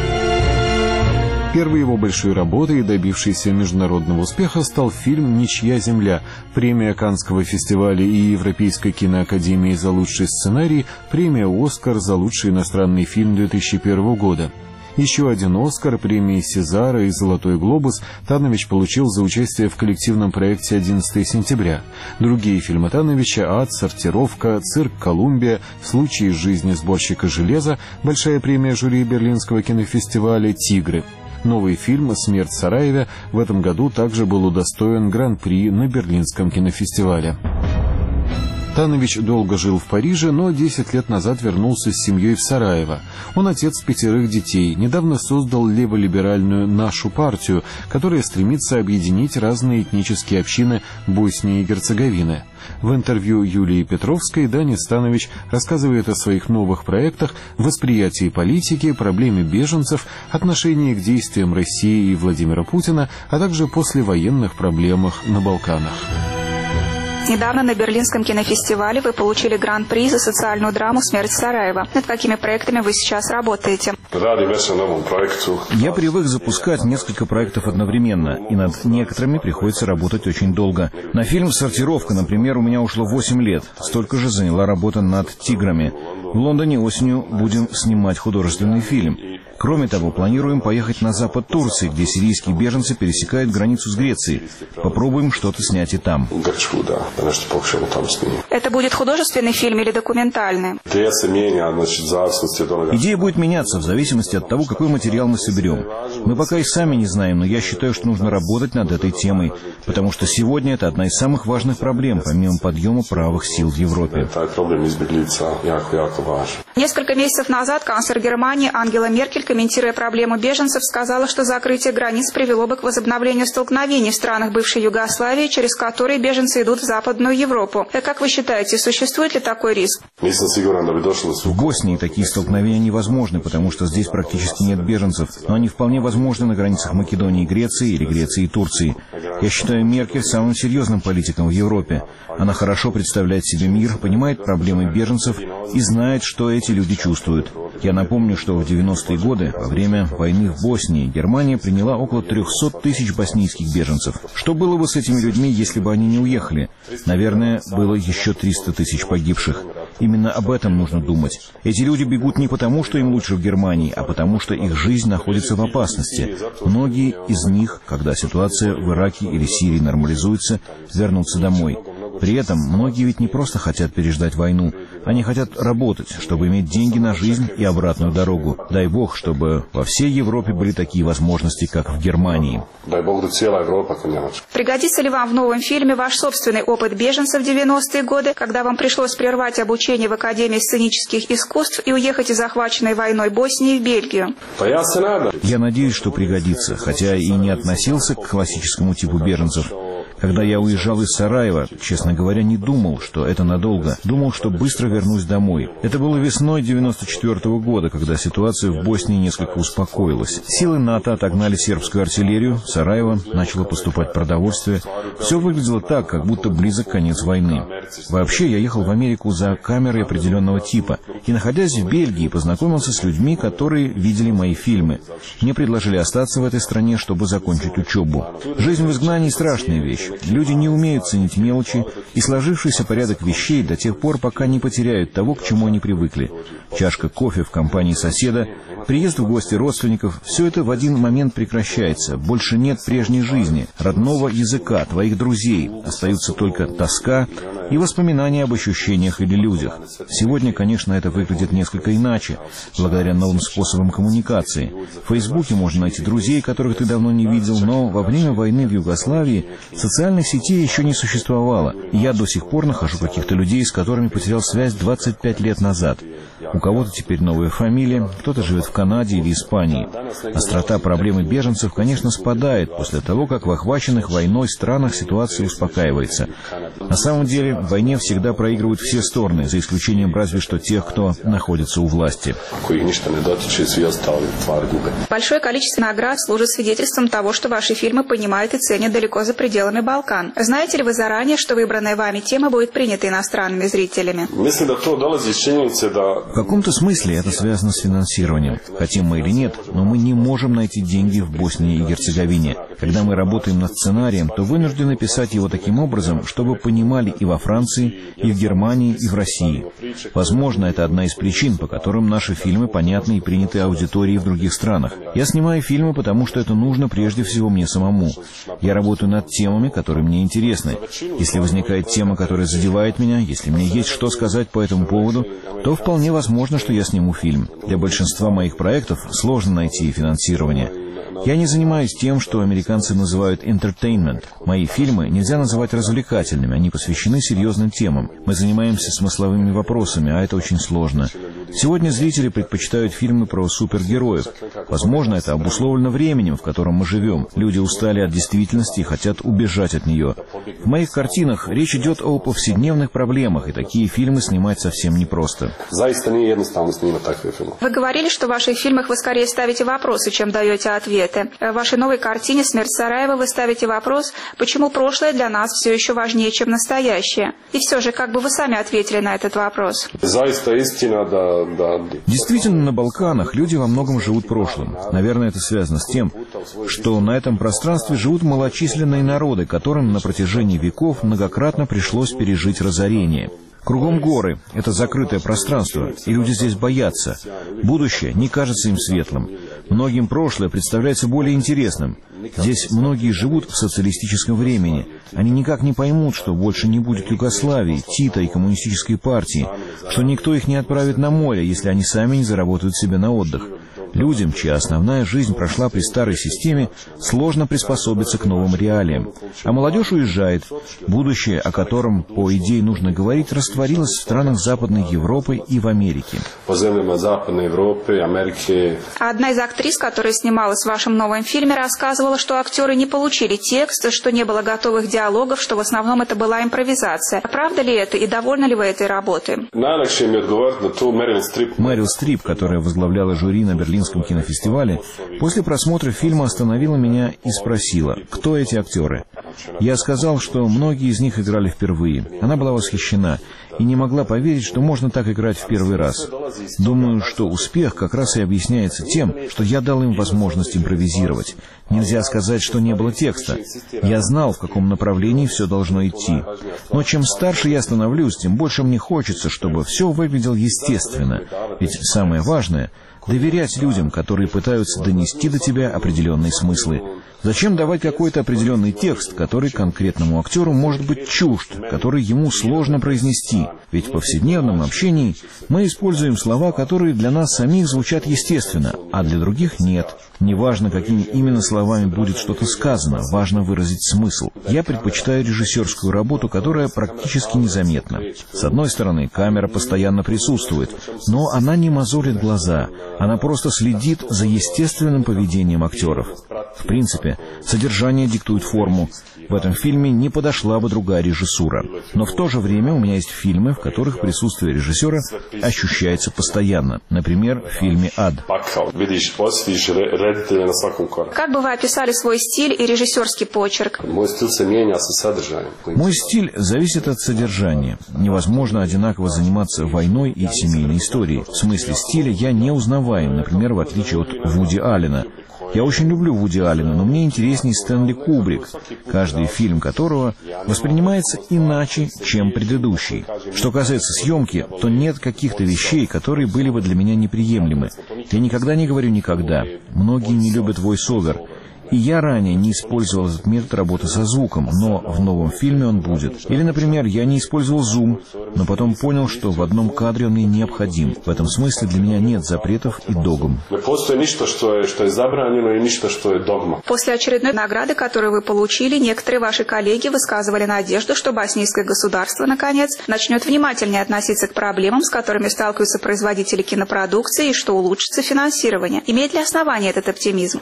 Первой его большой работой, добившейся международного успеха, стал фильм «Ничья земля», премия Каннского фестиваля и Европейской киноакадемии за лучший сценарий, премия «Оскар» за лучший иностранный фильм 2001 года. Еще один «Оскар», премии «Сезара» и «Золотой глобус» Танович получил за участие в коллективном проекте «11 сентября». Другие фильмы Тановича «Ад», «Сортировка», «Цирк Колумбия», «Случай из жизни сборщика железа», большая премия жюри Берлинского кинофестиваля «Тигры». Новый фильм «Смерть в Сараеве» в этом году также был удостоен гран-при на Берлинском кинофестивале. Танович долго жил в Париже, но 10 лет назад вернулся с семьей в Сараево. Он отец 5 детей, недавно создал леволиберальную «Нашу партию», которая стремится объединить разные этнические общины Боснии и Герцеговины. В интервью Юлии Петровской Дани Станович рассказывает о своих новых проектах, восприятии политики, проблеме беженцев, отношении к действиям России и Владимира Путина, а также послевоенных проблемах на Балканах. Недавно на Берлинском кинофестивале вы получили гран-при за социальную драму «Смерть Сараева». Над какими проектами вы сейчас работаете? Я привык запускать несколько проектов одновременно, и над некоторыми приходится работать очень долго. На фильм «Сортировка», например, у меня ушло 8 лет. Столько же заняла работа над «Тиграми». В Лондоне осенью будем снимать художественный фильм. Кроме того, планируем поехать на запад Турции, где сирийские беженцы пересекают границу с Грецией. Попробуем что-то снять и там. Это будет художественный фильм или документальный? Идея будет меняться в зависимости от того, какой материал мы соберем. Мы пока и сами не знаем, но я считаю, что нужно работать над этой темой, потому что сегодня это одна из самых важных проблем, помимо подъема правых сил в Европе. Несколько месяцев назад канцлер Германии Ангела Меркель, комментируя проблему беженцев, сказала, что закрытие границ привело бы к возобновлению столкновений в странах бывшей Югославии, через которые беженцы идут в Западную Европу. Как вы считаете, существует ли такой риск? В Боснии такие столкновения невозможны, потому что здесь практически нет беженцев, но они вполне возможны на границах Македонии и Греции или Греции и Турции. Я считаю Меркель самым серьезным политиком в Европе. Она хорошо представляет себе мир, понимает проблемы беженцев и знает, что эти люди чувствуют. Я напомню, что в 90-е годы, во время войны в Боснии, Германия приняла около 300 тысяч боснийских беженцев. Что было бы с этими людьми, если бы они не уехали? Наверное, было еще 300 тысяч погибших. Именно об этом нужно думать. Эти люди бегут не потому, что им лучше в Германии, а потому, что их жизнь находится в опасности. Многие из них, когда ситуация в Ираке или Сирии нормализуется, вернутся домой. При этом многие ведь не просто хотят переждать войну. Они хотят работать, чтобы иметь деньги на жизнь и обратную дорогу. Дай Бог, чтобы во всей Европе были такие возможности, как в Германии. Пригодится ли вам в новом фильме ваш собственный опыт беженцев в 90-е годы, когда вам пришлось прервать обучение в Академии сценических искусств и уехать из захваченной войной Боснии в Бельгию? Я надеюсь, что пригодится, хотя и не относился к классическому типу беженцев. Когда я уезжал из Сараева, честно говоря, не думал, что это надолго. Думал, что быстро вернусь домой. Это было весной 94-го года, когда ситуация в Боснии несколько успокоилась. Силы НАТО отогнали сербскую артиллерию, в Сараево начало поступать продовольствие. Все выглядело так, как будто близок конец войны. Вообще, я ехал в Америку за камерой определенного типа. И, находясь в Бельгии, познакомился с людьми, которые видели мои фильмы. Мне предложили остаться в этой стране, чтобы закончить учебу. Жизнь в изгнании — страшная вещь. Люди не умеют ценить мелочи и сложившийся порядок вещей до тех пор, пока не потеряют того, к чему они привыкли. Чашка кофе в компании соседа, приезд в гости родственников — все это в один момент прекращается. Больше нет прежней жизни, родного языка, твоих друзей. Остаются только тоска и воспоминания об ощущениях или людях. Сегодня, конечно, это выглядит несколько иначе, благодаря новым способам коммуникации. В Фейсбуке можно найти друзей, которых ты давно не видел, но во время войны в Югославии социальных сетей еще не существовало, и я до сих пор нахожу каких-то людей, с которыми потерял связь 25 лет назад. У кого-то теперь новая фамилия, кто-то живет в Канаде или Испании. Острота проблемы беженцев, конечно, спадает после того, как в охваченных войной странах ситуация успокаивается. На самом деле, в войне всегда проигрывают все стороны, за исключением разве что тех, кто находится у власти. Большое количество наград служит свидетельством того, что ваши фильмы понимают и ценят далеко за пределами Балкан. Знаете ли вы заранее, что выбранная вами тема будет принята иностранными зрителями? В каком-то смысле это связано с финансированием. Хотим мы или нет, но мы не можем найти деньги в Боснии и Герцеговине. Когда мы работаем над сценарием, то вынуждены писать его таким образом, чтобы понимали и во Франции, и в Германии, и в России. Возможно, это одна из причин, по которым наши фильмы понятны и приняты аудиторией в других странах. Я снимаю фильмы, потому что это нужно прежде всего мне самому. Я работаю над темами, которые мне интересны. Если возникает тема, которая задевает меня, если мне есть что сказать по этому поводу, то вполне возможно, что я сниму фильм. Для большинства моих проектов сложно найти финансирование. Я не занимаюсь тем, что американцы называют entertainment. Мои фильмы нельзя называть развлекательными, они посвящены серьезным темам. Мы занимаемся смысловыми вопросами, а это очень сложно. Сегодня зрители предпочитают фильмы про супергероев. Возможно, это обусловлено временем, в котором мы живем. Люди устали от действительности и хотят убежать от нее. В моих картинах речь идет о повседневных проблемах, и такие фильмы снимать совсем непросто. Вы говорили, что в ваших фильмах вы скорее ставите вопросы, чем даете ответы. В вашей новой картине «Смерть Сараева» вы ставите вопрос, почему прошлое для нас все еще важнее, чем настоящее. И все же, как бы вы сами ответили на этот вопрос? Действительно, на Балканах люди во многом живут прошлым. Наверное, это связано с тем, что на этом пространстве живут малочисленные народы, которым на протяжении веков многократно пришлось пережить разорение. Кругом горы, это закрытое пространство, и люди здесь боятся. Будущее не кажется им светлым. Многим прошлое представляется более интересным. Здесь многие живут в социалистическом времени. Они никак не поймут, что больше не будет Югославии, Тита и коммунистической партии, что никто их не отправит на море, если они сами не заработают себе на отдых. Людям, чья основная жизнь прошла при старой системе, сложно приспособиться к новым реалиям. А молодежь уезжает. Будущее, о котором, по идее, нужно говорить, растворилось в странах Западной Европы и в Америке. Одна из актрис, которая снималась в вашем новом фильме, рассказывала, что актеры не получили текст, что не было готовых диалогов, что в основном это была импровизация. Правда ли это и довольны ли вы этой работой? Мэрил Стрип, которая возглавляла жюри на Берлинском кинофестивале, после просмотра фильма остановила меня и спросила, кто эти актеры. Я сказал, что многие из них играли впервые. Она была восхищена и не могла поверить, что можно так играть в первый раз. Думаю, что успех как раз и объясняется тем, что я дал им возможность импровизировать. Нельзя сказать, что не было текста. Я знал, в каком направлении все должно идти. Но чем старше я становлюсь, тем больше мне хочется, чтобы все выглядело естественно. Ведь самое важное — доверять людям, которые пытаются донести до тебя определенные смыслы. Зачем давать какой-то определенный текст, который конкретному актеру может быть чужд, который ему сложно произнести? Ведь в повседневном общении мы используем слова, которые для нас самих звучат естественно, а для других нет. Неважно, какими именно словами будет что-то сказано, важно выразить смысл. Я предпочитаю режиссерскую работу, которая практически незаметна. С одной стороны, камера постоянно присутствует, но она не мозолит глаза, она просто следит за естественным поведением актеров. В принципе, содержание диктует форму. В этом фильме не подошла бы другая режиссура. Но в то же время у меня есть фильмы, в которых присутствие режиссера ощущается постоянно. Например, в фильме «Ад». Как бы вы описали свой стиль и режиссерский почерк? Мой стиль зависит от содержания. Невозможно одинаково заниматься войной и семейной историей. В смысле стиля я не узнаваем, например, в отличие от Вуди Аллена. Я очень люблю Вуди Аллена, но мне интересней Стэнли Кубрик, каждый фильм которого воспринимается иначе, чем предыдущий. Что касается съемки, то нет каких-то вещей, которые были бы для меня неприемлемы. Я никогда не говорю «никогда». Многие не любят voice-over. И я ранее не использовал этот метод работы со звуком, но в новом фильме он будет. Или, например, я не использовал зум, но потом понял, что в одном кадре он мне необходим. В этом смысле для меня нет запретов и догм. После очередной награды, которую вы получили, некоторые ваши коллеги высказывали надежду, что боснийское государство, наконец, начнет внимательнее относиться к проблемам, с которыми сталкиваются производители кинопродукции, и что улучшится финансирование. Имеет ли основание этот оптимизм?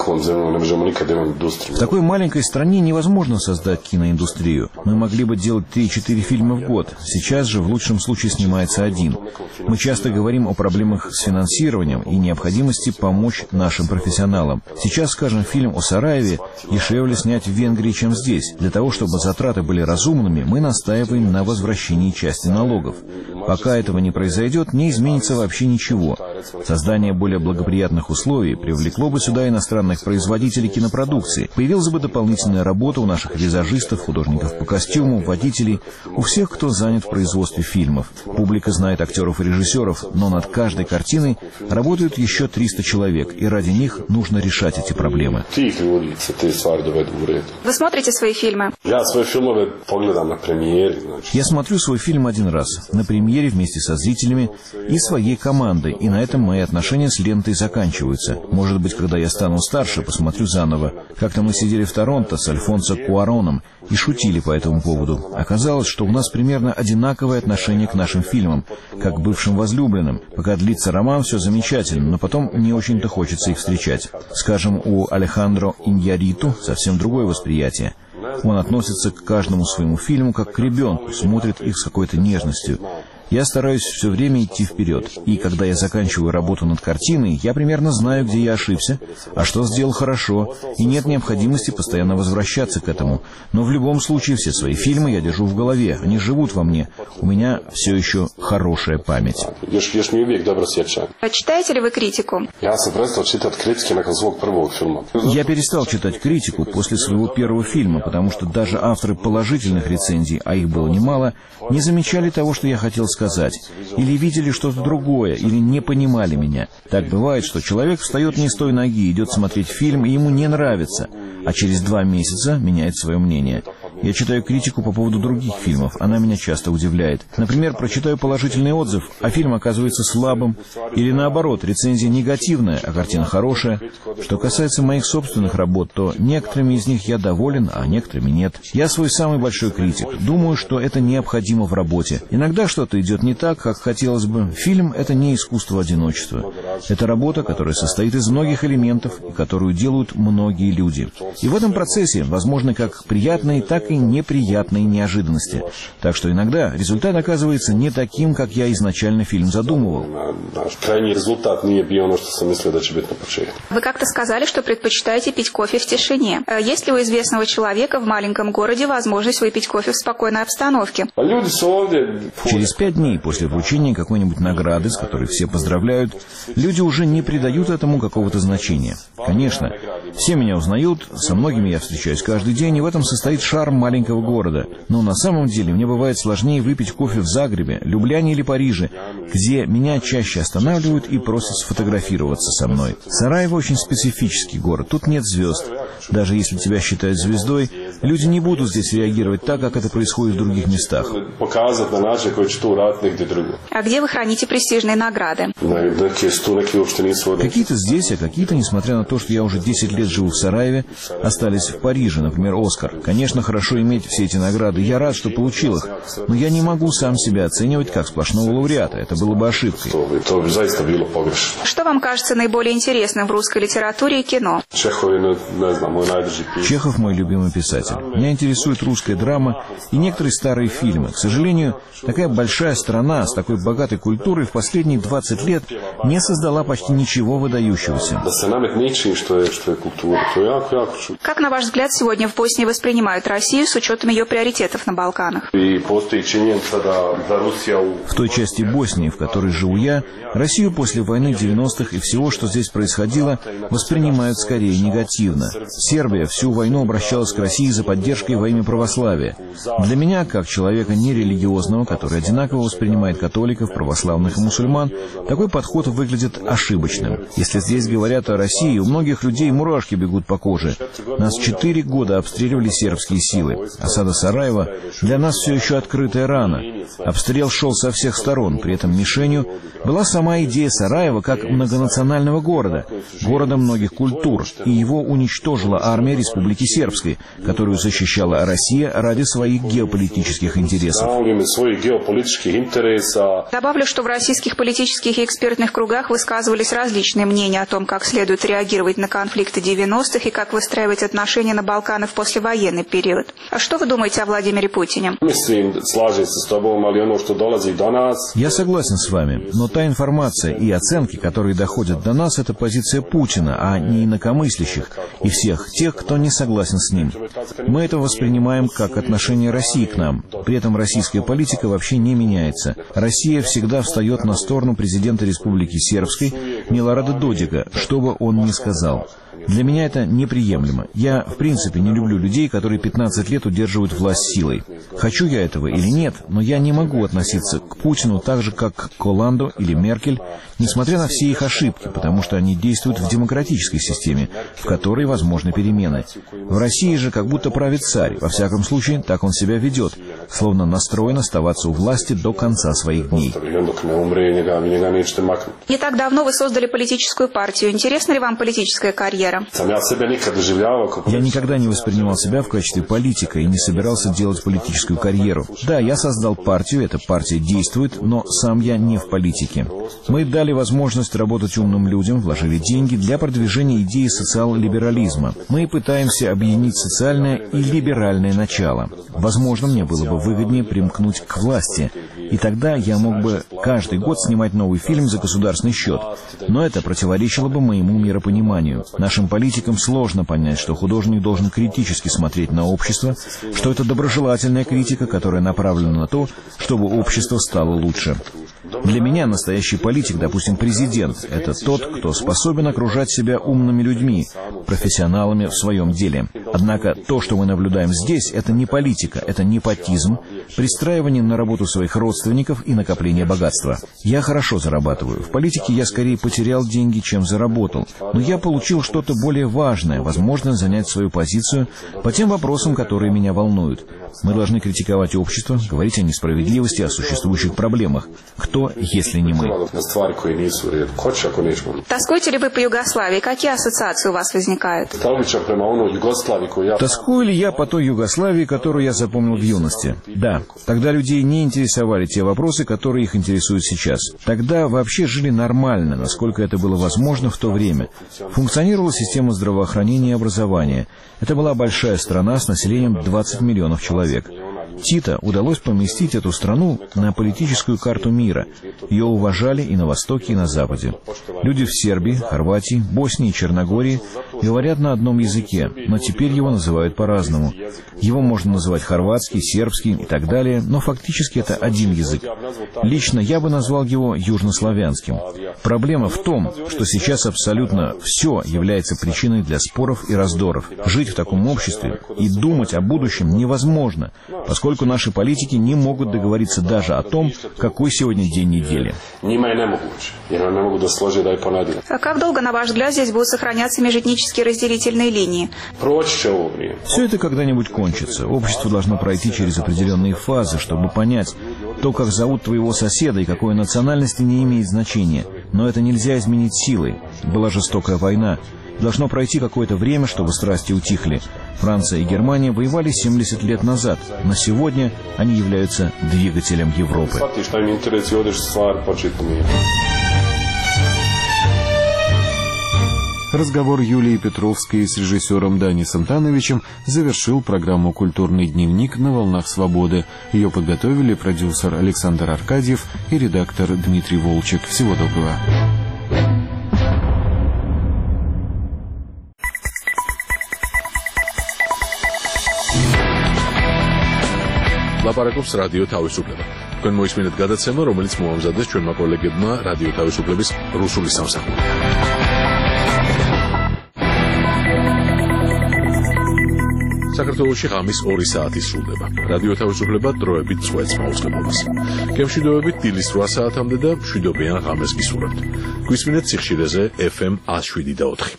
В такой маленькой стране невозможно создать киноиндустрию. Мы могли бы делать 3-4 фильма в год. Сейчас же в лучшем случае снимается один. Мы часто говорим о проблемах с финансированием и необходимости помочь нашим профессионалам. Сейчас, скажем, фильм о Сараеве дешевле снять в Венгрии, чем здесь. Для того, чтобы затраты были разумными, мы настаиваем на возвращении части налогов. Пока этого не произойдет, не изменится вообще ничего. Создание более благоприятных условий привлекло бы сюда иностранных производителей кинопродукции. Появилась бы дополнительная работа у наших визажистов, художников по костюму, водителей, у всех, кто занят в производстве фильмов. Публика знает актеров и режиссеров, но над каждой картиной работают еще 300 человек, и ради них нужно решать эти проблемы. Вы смотрите свои фильмы? Я смотрю свой фильм один раз, на премьере вместе со зрителями и своей командой, и на этом мои отношения с лентой заканчиваются. Может быть, когда я стану старше, посмотрю заново. Как-то мы сидели в Торонто с Альфонсо Куароном и шутили по этому поводу. Оказалось, что у нас примерно одинаковое отношение к нашим фильмам, как к бывшим возлюбленным. Пока длится роман, все замечательно, но потом не очень-то хочется их встречать. Скажем, у Алехандро Иньярриту совсем другое восприятие. Он относится к каждому своему фильму как к ребенку, смотрит их с какой-то нежностью. Я стараюсь все время идти вперед, и когда я заканчиваю работу над картиной, я примерно знаю, где я ошибся, а что сделал хорошо, и нет необходимости постоянно возвращаться к этому. Но в любом случае все свои фильмы я держу в голове, они живут во мне. У меня все еще хорошая память. Читаете ли вы критику? Я перестал читать критику после своего первого фильма, потому что даже авторы положительных рецензий, а их было немало, не замечали того, что я хотел сказать, или видели что-то другое, или не понимали меня. Так бывает, что человек встает не с той ноги, идет смотреть фильм, и ему не нравится, а через 2 месяца меняет свое мнение. Я читаю критику по поводу других фильмов, она меня часто удивляет. Например, прочитаю положительный отзыв, а фильм оказывается слабым, или наоборот, рецензия негативная, а картина хорошая. Что касается моих собственных работ, то некоторыми из них я доволен, а некоторыми нет. Я свой самый большой критик. Думаю, что это необходимо в работе. Иногда что-то идет не так, как хотелось бы. Фильм — это не искусство одиночества. Это работа, которая состоит из многих элементов, и которую делают многие люди. И в этом процессе возможны как приятные, так и некой неприятной неожиданности. Так что иногда результат оказывается не таким, как я изначально фильм задумывал. Крайний результат не был то, что я мыслил, что будет на початке. Вы как-то сказали, что предпочитаете пить кофе в тишине. Есть ли у известного человека в маленьком городе возможность выпить кофе в спокойной обстановке? Через 5 дней после вручения какой-нибудь награды, с которой все поздравляют, люди уже не придают этому какого-то значения. Конечно, все меня узнают, со многими я встречаюсь каждый день, и в этом состоит шарм маленького города. Но на самом деле мне бывает сложнее выпить кофе в Загребе, Любляне или Париже, где меня чаще останавливают и просят сфотографироваться со мной. Сараево очень специфический город, тут нет звезд. Даже если тебя считают звездой, люди не будут здесь реагировать так, как это происходит в других местах. А где вы храните престижные награды? Какие-то здесь, а какие-то, несмотря на то, что я уже 10 лет живу в Сараеве, остались в Париже, например, «Оскар». Конечно, хорошо иметь все эти награды, я рад, что получил их, но я не могу сам себя оценивать как сплошного лауреата, это было бы ошибкой. Что вам кажется наиболее интересным в русской литературе и кино? Чехов мой любимый писатель. Меня интересует русская драма и некоторые старые фильмы. К сожалению, такая большая страна с такой богатой культурой в последние 20 лет не создала почти ничего выдающегося. Как, на ваш взгляд, сегодня в Боснии воспринимают Россию с учетом ее приоритетов на Балканах? В той части Боснии, в которой живу я, Россию после войны 90-х и всего, что здесь происходило, воспринимают скорее негативно. Сербия всю войну обращалась к России за поддержкой во имя православия. Для меня, как человека нерелигиозного, который одинаково воспринимает католиков, православных и мусульман, такой подход выглядит ошибочным. Если здесь говорят о России, у многих людей мурашки бегут по коже. Нас 4 года обстреливали сербские силы. Осада Сараева для нас все еще открытая рана. Обстрел шел со всех сторон, при этом мишенью была сама идея Сараева как многонационального города, города многих культур, и его уничтожила армия Республики Сербской, которую защищала Россия ради своих геополитических интересов. Добавлю, что в российских политических и экспертных кругах высказывались различные мнения о том, как следует реагировать на конфликты 90-х и как выстраивать отношения на Балканах в послевоенный период. А что вы думаете о Владимире Путине? Я согласен с вами, но та информация и оценки, которые доходят до нас, это позиция Путина, а не инакомыслящих и всех тех, кто не согласен с ним. Мы это воспринимаем как отношение России к нам. При этом российская политика вообще не меняется. Россия всегда встает на сторону президента Республики Сербской Милорада Додика, что бы он ни сказал. Для меня это неприемлемо. Я, в принципе, не люблю людей, которые 15 лет удерживают власть силой. Хочу я этого или нет, но я не могу относиться к Путину так же, как к Оланду или Меркель, несмотря на все их ошибки, потому что они действуют в демократической системе, в которой возможны перемены. В России же как будто правит царь, во всяком случае, так он себя ведет, словно настроен оставаться у власти до конца своих дней. Не так давно вы создали политическую партию. Интересна ли вам политическая карьера? Я никогда не воспринимал себя в качестве политика и не собирался делать политическую карьеру. Да, я создал партию, эта партия действует, но сам я не в политике. Мы дали возможность работать умным людям, вложили деньги для продвижения идеи социал-либерализма. Мы пытаемся объединить социальное и либеральное начало. Возможно, мне было бы выгоднее примкнуть к власти, и тогда я мог бы каждый год снимать новый фильм за государственный счет. Но это противоречило бы моему миропониманию. Нашим политикам сложно понять, что художник должен критически смотреть на общество, что это доброжелательная критика, которая направлена на то, чтобы общество стало лучше. Для меня настоящий политик, допустим, президент, это тот, кто способен окружать себя умными людьми, профессионалами в своем деле. Однако то, что мы наблюдаем здесь, это не политика, это непотизм, пристраивание на работу своих родственников и накопление богатства. Я хорошо зарабатываю. В политике я скорее потерял деньги, чем заработал. Но я получил что-то более важное, возможно, занять свою позицию по тем вопросам, которые меня волнуют. Мы должны критиковать общество, говорить о несправедливости, о существующих проблемах. Кто, если не мы? Тоскуете ли вы по Югославии? Какие ассоциации у вас возникают? Тоскую ли я по той Югославии, которую я запомнил в юности? Да. Тогда людей не интересовали те вопросы, которые их интересуют сейчас. Тогда вообще жили нормально, насколько это было возможно в то время. Функционировала система здравоохранения и образования. Это была большая страна с населением 20 миллионов человек. Тито удалось поместить эту страну на политическую карту мира. Ее уважали и на Востоке, и на Западе. Люди в Сербии, Хорватии, Боснии и Черногории говорят на одном языке, но теперь его называют по-разному. Его можно называть хорватский, сербский и так далее, но фактически это один язык. Лично я бы назвал его южнославянским. Проблема в том, что сейчас абсолютно все является причиной для споров и раздоров. Жить в таком обществе и думать о будущем невозможно, поскольку наши политики не могут договориться даже о том, какой сегодня день недели. А как долго, на ваш взгляд, здесь будут сохраняться межэтнические разделительные линии? Все это когда-нибудь кончится. Общество должно пройти через определенные фазы, чтобы понять, то, как зовут твоего соседа и какой национальности, не имеет значения. Но это нельзя изменить силой. Была жестокая война. Должно пройти какое-то время, чтобы страсти утихли. Франция и Германия воевали 70 лет назад, но сегодня они являются двигателем Европы. Разговор Юлии Петровской с режиссером Дани Сантановичем завершил программу «Культурный дневник» на «Волнах свободы». Ее подготовили продюсер Александр Аркадьев и редактор Дмитрий Волчек. Всего доброго. ლაპარაკობს რადიო თავისუფლება. თქვენ მოისმინეთ გადაცემა, რომელიც მოამზადეს ჩვენმა კოლეგებმა რადიო თავისუფლების რუსული სამსახური. საქართველოში ღამის 2 საათი სრულდება. რადიო თავისუფლება დროებით წვეთს მაუწყებლობას. გემშვიდობებით დილის 8 საათამდე და მშვიდობიან ღამეს გისურვებთ. გვისმინეთ სიხშირეზე FM 107.4.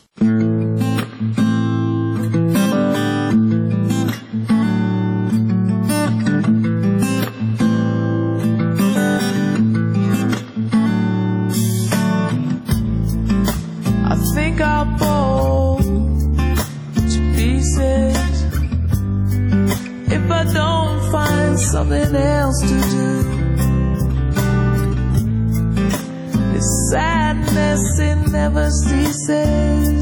Something else to do. This sadness, it never ceases.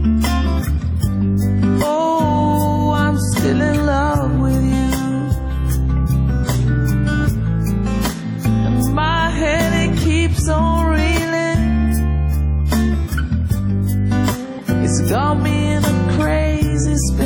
Oh, I'm still in love with you, and my head, it keeps on reeling. It's got me in a crazy spin.